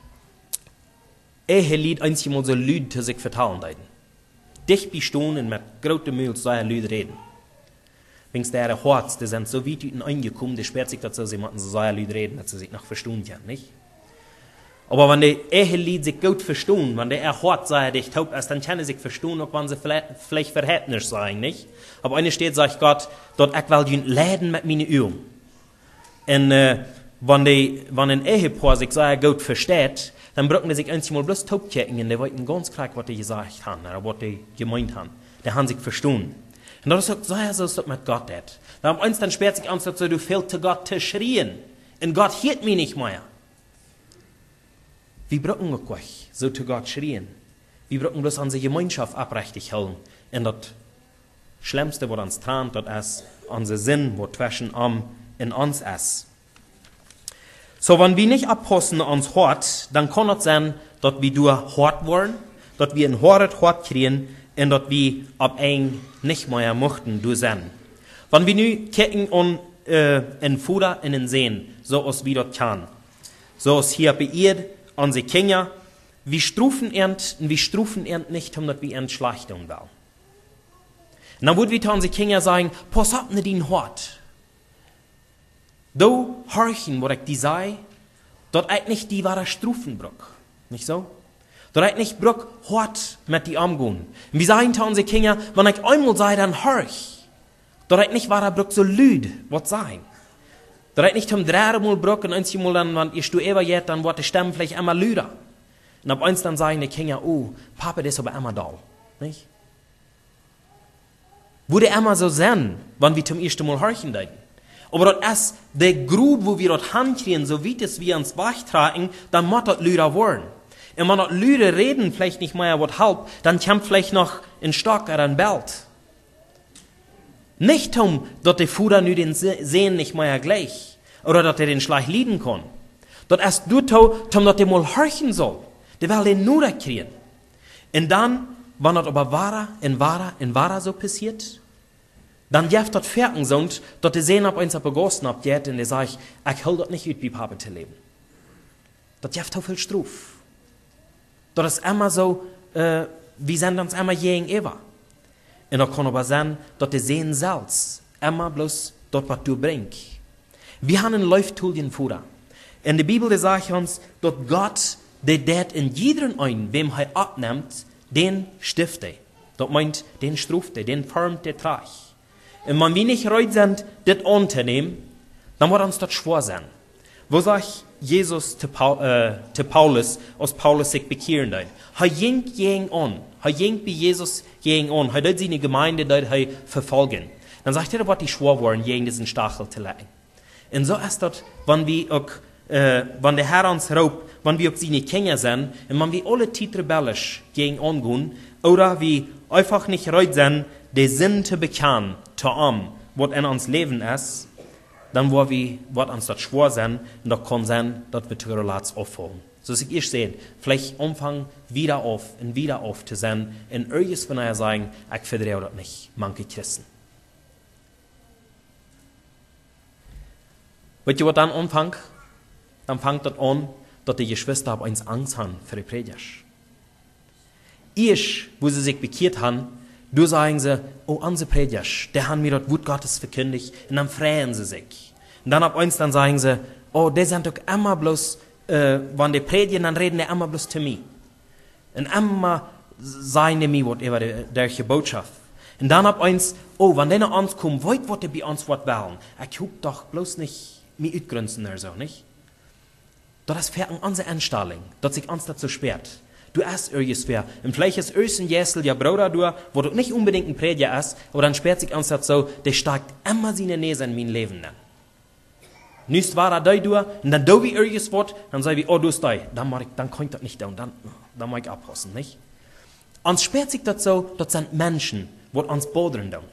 Ehelied einmal so Lüd zu sich vertrauen deuten. Dich bestehen und mit großen Müll so ein Lüd reden. Wenn's der Horts, die sind so weit eingekommen, die sperrt sich dazu, sie müssen so ein Lüd reden, dass sie sich noch verstehen können, nicht? Aber wenn der Ehelied sich gut verstehen, wenn der er Hort sei, dich taub ist, dann kann er sich verstehen, auch wenn sie vielleicht, vielleicht verhältnis sein, nicht? Aber eine steht, sagt Gott, dort ich will den Läden mit meinen Üben. Und, äh, wenn, die, wenn ein Ehepaar sich sehr gut versteht, dann brauchen die sich einmal bloß taub checken, und die wollten ganz klar, was die gesagt haben, oder was die gemeint haben. Die haben sich verstehen. Und das ist so, so ist das mit Gott. Das. Dann eins, dann sperrt sich uns dazu, du fehlst zu Gott zu schrien. Und Gott hört mich nicht mehr. Wir brauchen auch euch, so zu Gott schrien. Wir brauchen bloß unsere Gemeinschaft abrechtig halten. Und das Schlimmste, was uns trennt, das ist unser Sinn, was zwischen am in uns ist. So, wenn wir nicht abpassen uns hart, dann kann es sein, dass wir durch hart werden, dass wir ein hartes Hart kriegen, und dass wir ab ein nicht mehr möchten, du sein. Wenn wir nun gucken an äh, in Fuder in den Seen, so als wie dort kann. So als hier bei ihr, unsere Kinder, wir strufen ernt, und wir strufen ernt nicht, um dass wir ernt schlecht um will. Und dann würden wir zu unseren Kindern sagen, pass auf nicht dein Hort. Du horchen, wo ich die sei, dort eigentlich die wahre Strufenbruck. Nicht so? Dort eigentlich Bruck hart mit die umgehen. Und wir sagen zu unseren Kindern, wenn ich einmal sei, dann horch. Dort nicht wahre Bruck so lüd, was sein. Dort nicht um dreimal Bruck und einmal dann, wenn ihr du ever jet, dann wird die Stimme vielleicht einmal lüder. Und ab eins dann sagen die Kinder, oh, Papa, das ist aber immer da. Nicht? Würde immer so sein, wenn wir zum ersten Mal horchen denken. Aber dort ist der Grub, wo wir dort handkriegen, so wie es wir uns wegtragen, dann muss das lüder werden. Und wenn dort lüder reden, vielleicht nicht mehr was halb, dann kommt vielleicht noch ein Stock oder ein Belt. Nicht um, dass die Fuder nu den Sehen nicht mehr gleich, oder dass er den Schleich lieben kann. Dort ist du to, um dass er mal horchen soll. Der will den nur kriegen. Und dann, wenn das aber wahrer, in wahrer, in wahrer so passiert, dann darf das fertig sein, dass die Sehen ab uns begossen habt, und der sagt, ich will das nicht ut, wie Papa zu leben. Das darf so viel Struf. Das ist immer so, äh, wir sind uns immer gegenüber. Und das kann aber sein, dass die Sehen selbst immer bloß dort, was du bringst. Wir haben ein Läuftulien vor. In der Bibel sagt uns, dass Gott, der det in jedem einen, wem er abnimmt, den stiftet. Das meint, den struft er, den formt der Trag. Und wenn wir nicht reut sind, das anzunehmen, dann wird uns das schwer sein. Wo sagt Jesus zu, Paul, äh, zu Paulus, als Paulus sich bekehren hat? Er ging gegen an. Er ging bei Jesus gegen an. Er hat seine Gemeinde dort verfolgen. Dann sagt er, er wird die schwer worden, gegen diesen Stachel zu legen. Und so ist das, wenn wir auch, äh, wenn der Herr uns raubt, wenn wir auch seine Kinder sind, und wenn wir alle Zeit rebellisch gegen angehen, oder wir einfach nicht reut sind, den Sinn zu bekennen, zu am, was in uns Leben ist, dann wird wir, wird uns das schwer sein, und das kann sein, dass wir zur Relats aufholen. So dass ich sehe, vielleicht anfangen, wieder auf und wieder auf zu sein, und irgendwas von euch sagen, ich verdrehe das nicht, manche Christen. Weißt du, was dann anfängt? Dann fängt das an, dass die Geschwister ab uns Angst haben für die Predigt. Ich, wo sie sich bekehrt haben, du sagen sie, oh, unsere Predigt, der haben mir das Wort Gottes verkündigt, und dann freuen sie sich. Und dann ab uns dann sagen sie, oh, die sind doch immer bloß, äh, wenn die predigen, dann reden die immer bloß zu mir. Und immer sagen die mir, was über die, die Botschaft. Und dann ab uns, oh, wenn die nach uns kommen, wollt, was die bei uns was wollen. Ich hab doch bloß nicht mir utgrünzen oder so, nicht? Das ist für unsere Einstellung, dass sich uns dazu sperrt. Du hast irgendwas. Und vielleicht ist ein Jässel, ja Bruder, du, wo du nicht unbedingt ein Prediger ist, aber dann sperrt sich uns dazu, der steigt immer seine Näse in mein Leben. Nicht war er da, du, und dann do wie irgendwas wird, dann sag ich, oh, du bist da, dann, mach ich, dann kann ich das nicht da, und dann, dann mag ich abpassen, nicht? Uns sperrt sich dazu, das sind Menschen, die uns bodern da.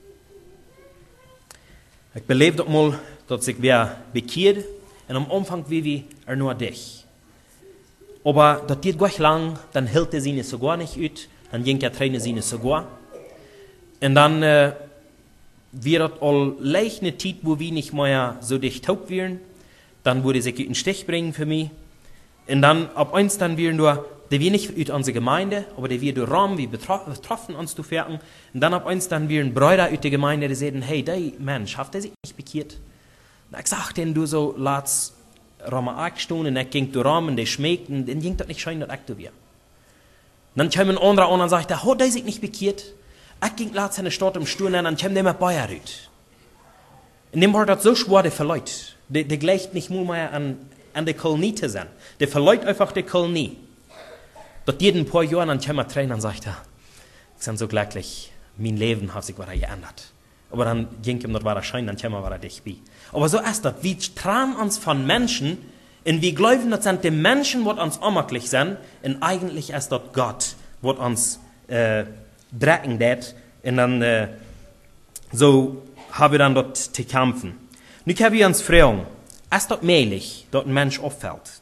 Ich belebe das mal, dass ich wer bekehrt, und am Anfang wie wir er nur dich. Aber das geht gleich lang, dann hält er sie nicht so gar nicht ut, dann ging er Tränen sie nicht so gar. Und dann äh, wird das all leicht eine Zeit, wo wir nicht mehr so dicht taub werden, dann würde sich einen Stich bringen für mich. Und dann ab eins dann wir nur, der wir nicht ut unsere Gemeinde, aber der wir durch Raum, wie betroffen uns zu werden. Und dann ab eins dann wir ein Brüder ut der Gemeinde, die sagen, hey, der Mensch, hat der sich nicht bekehrt? Und ich sag denen, du so, lass Rama angestohlen, und ich ging durch Raum, und die schmeckten, und dann ging das nicht schön, dass ich du wir. Dann kam ein anderer an und sagte, hat der sich nicht bekehrt? Ich ging laut seine Stadt im Stuhl, und dann kam der mit Bayer rüt. Und dem war das so schwer, der verleut. Der, der gleicht nicht nur mehr an, an der Kolonie zu sein. Der verleut einfach die Kolonie. Dort jeden paar Jahren, dann kam er Tränen und sagte, ich bin so glücklich, mein Leben hat sich wieder geändert. Aber dann ging ihm das war schön, dann kam er wieder dich bei. Aber so ist das, wir trauen uns von Menschen, und wir glauben, das sind die Menschen, die uns unmöglich sind, und eigentlich ist das Gott, der uns äh, drecken wird, und dann äh, so haben wir dann dort zu kämpfen. Nun können wir uns fragen, ist das möglich, dass ein Mensch auffällt?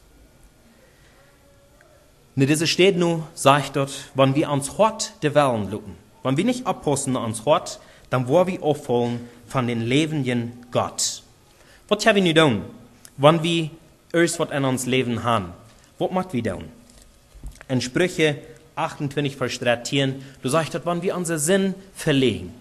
In dieser steht nur, sagt dort, wenn wir uns hart die Wellen luten, wenn wir nicht abpassen an uns hart, dann wollen wir auffallen von den lebenden Gott. Was haben wir nu doen? Wann wir erst was in uns Leben haben? Was macht wir tun? In Sprüche achtundzwanzig, Vers dreizehn, du sagst, wann wir unseren Sinn verlegen.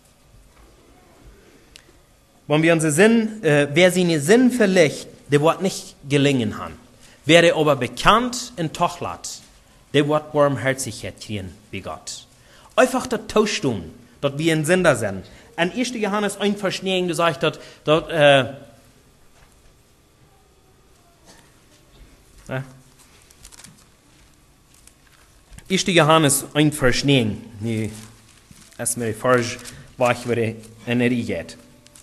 Wenn wir unseren Sinn, äh, wer seinen Sinn verlegt, der wird nicht gelingen haben. Wer er aber bekannt in Tochlat, der wird Barmherzigkeit kriegen wie Gott. Einfach das Tauschtum, dass wir ein Sünder sind. An erster Johannes eins, Vers neun gesagt hat, dass, äh, äh, erster Johannes eins, Vers neun, nu, als mir die Vers war ich wieder in der geht.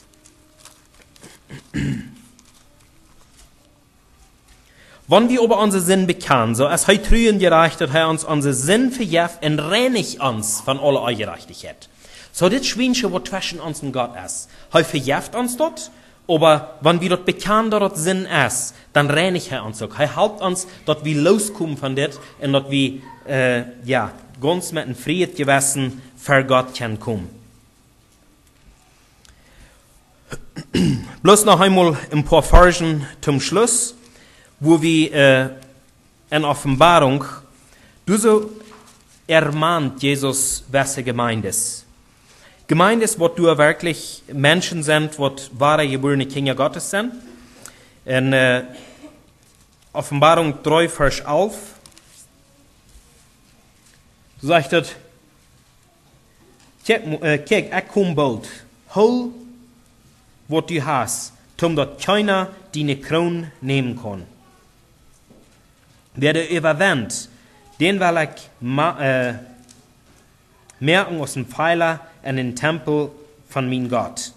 Wenn wir über unseren Sinn bekennen, so als heute trühen gereicht, dass er uns unseren Sinn verjährt und reinigt uns von aller Ungerechtigkeit. So das Schweinchen, was zwischen uns und Gott ist. Er verjährt uns dort, aber wenn wir dort bekennen, dass das Sinn ist, dann reinigt er uns auch. Er hilft uns, dass wir loskommen von das und dass wir, äh, ja, ganz mit einem Frieden gewissen für Gott können kommen. Bloß noch einmal ein paar Versen zum Schluss, wo wir äh, in Offenbarung, du so ermahnt Jesus, welche Gemeinde ist. Gemeinde ist, wo du wirklich Menschen sind, wo wahre geborene Kinder Gottes sind. In äh, Offenbarung drei, Vers elf, du sagst dort, kijk, ich kom bald, hol, was du hast, um dat keiner deine Krone nehmen kann. Wer der überwindet, den will ich ma, äh, merken aus dem Pfeiler in den Tempel von mein Gott.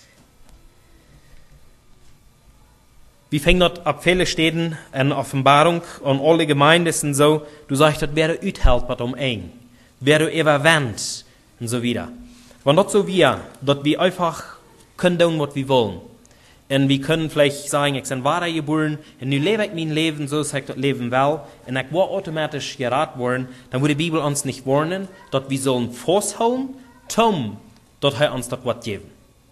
Wie fängt dort ab viele Städten in Offenbarung und alle Gemeinden sind so, du sagst, das wer der uthält, was um eng, wer der überwindet und so wieder. Wenn das so wir, dass wir einfach können tun, was wir wollen. Und wir können vielleicht sagen, ich bin wahrer geboren, und nun lebe ich mein Leben so, dass ich das Leben will, und ich will automatisch geraten worden, dann würde die Bibel uns nicht warnen, dass wir sollen festhalten, um, dass er uns das Wort geben.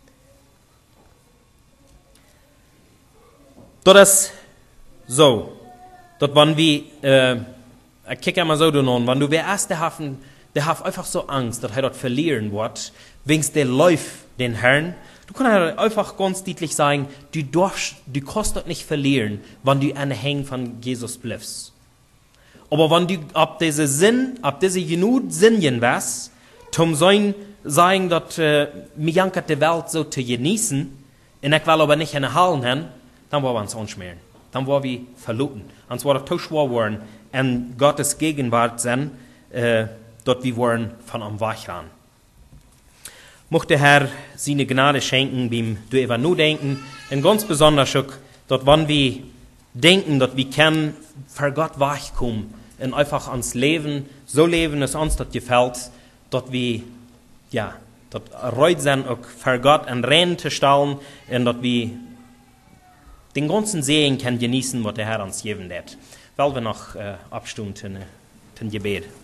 Das ist so, dass wenn wir, äh, ich kicke immer so an, wenn du wer erst der Hafen, der hat einfach so Angst, dass er dort verlieren wird, wegen der läuft den Herrn. Du kannst einfach ganz deutlich sagen, du darfst, du kannst das nicht verlieren, wenn du ein Häng von Jesus bleibst. Aber wenn du ab diese Sinn, ab diese genug Sinnen wärst, zum sein, sagen, dass äh, mir die Welt so zu genießen, und ich will aber nicht in der Hallen haben, dann wollen wir uns anschmieren. Dann wollen wir verluten. Und zwar zu schwer worden, in Gottes Gegenwart sein, äh, dort wir wollen von am Wachran. Mocht der Herr seine Gnade schenken, beim du über nur denken, und ganz besonders auch, dass wenn wir denken, dass wir können für Gott wachkommen und einfach ans Leben, so leben, dass uns das gefällt, dass wir, ja, dass reut sind, auch für Gott ein Rennen zu stellen und dass wir den ganzen Segen können genießen, was der Herr uns geben wird. Weil wir noch äh, abstimmen, zum Gebet.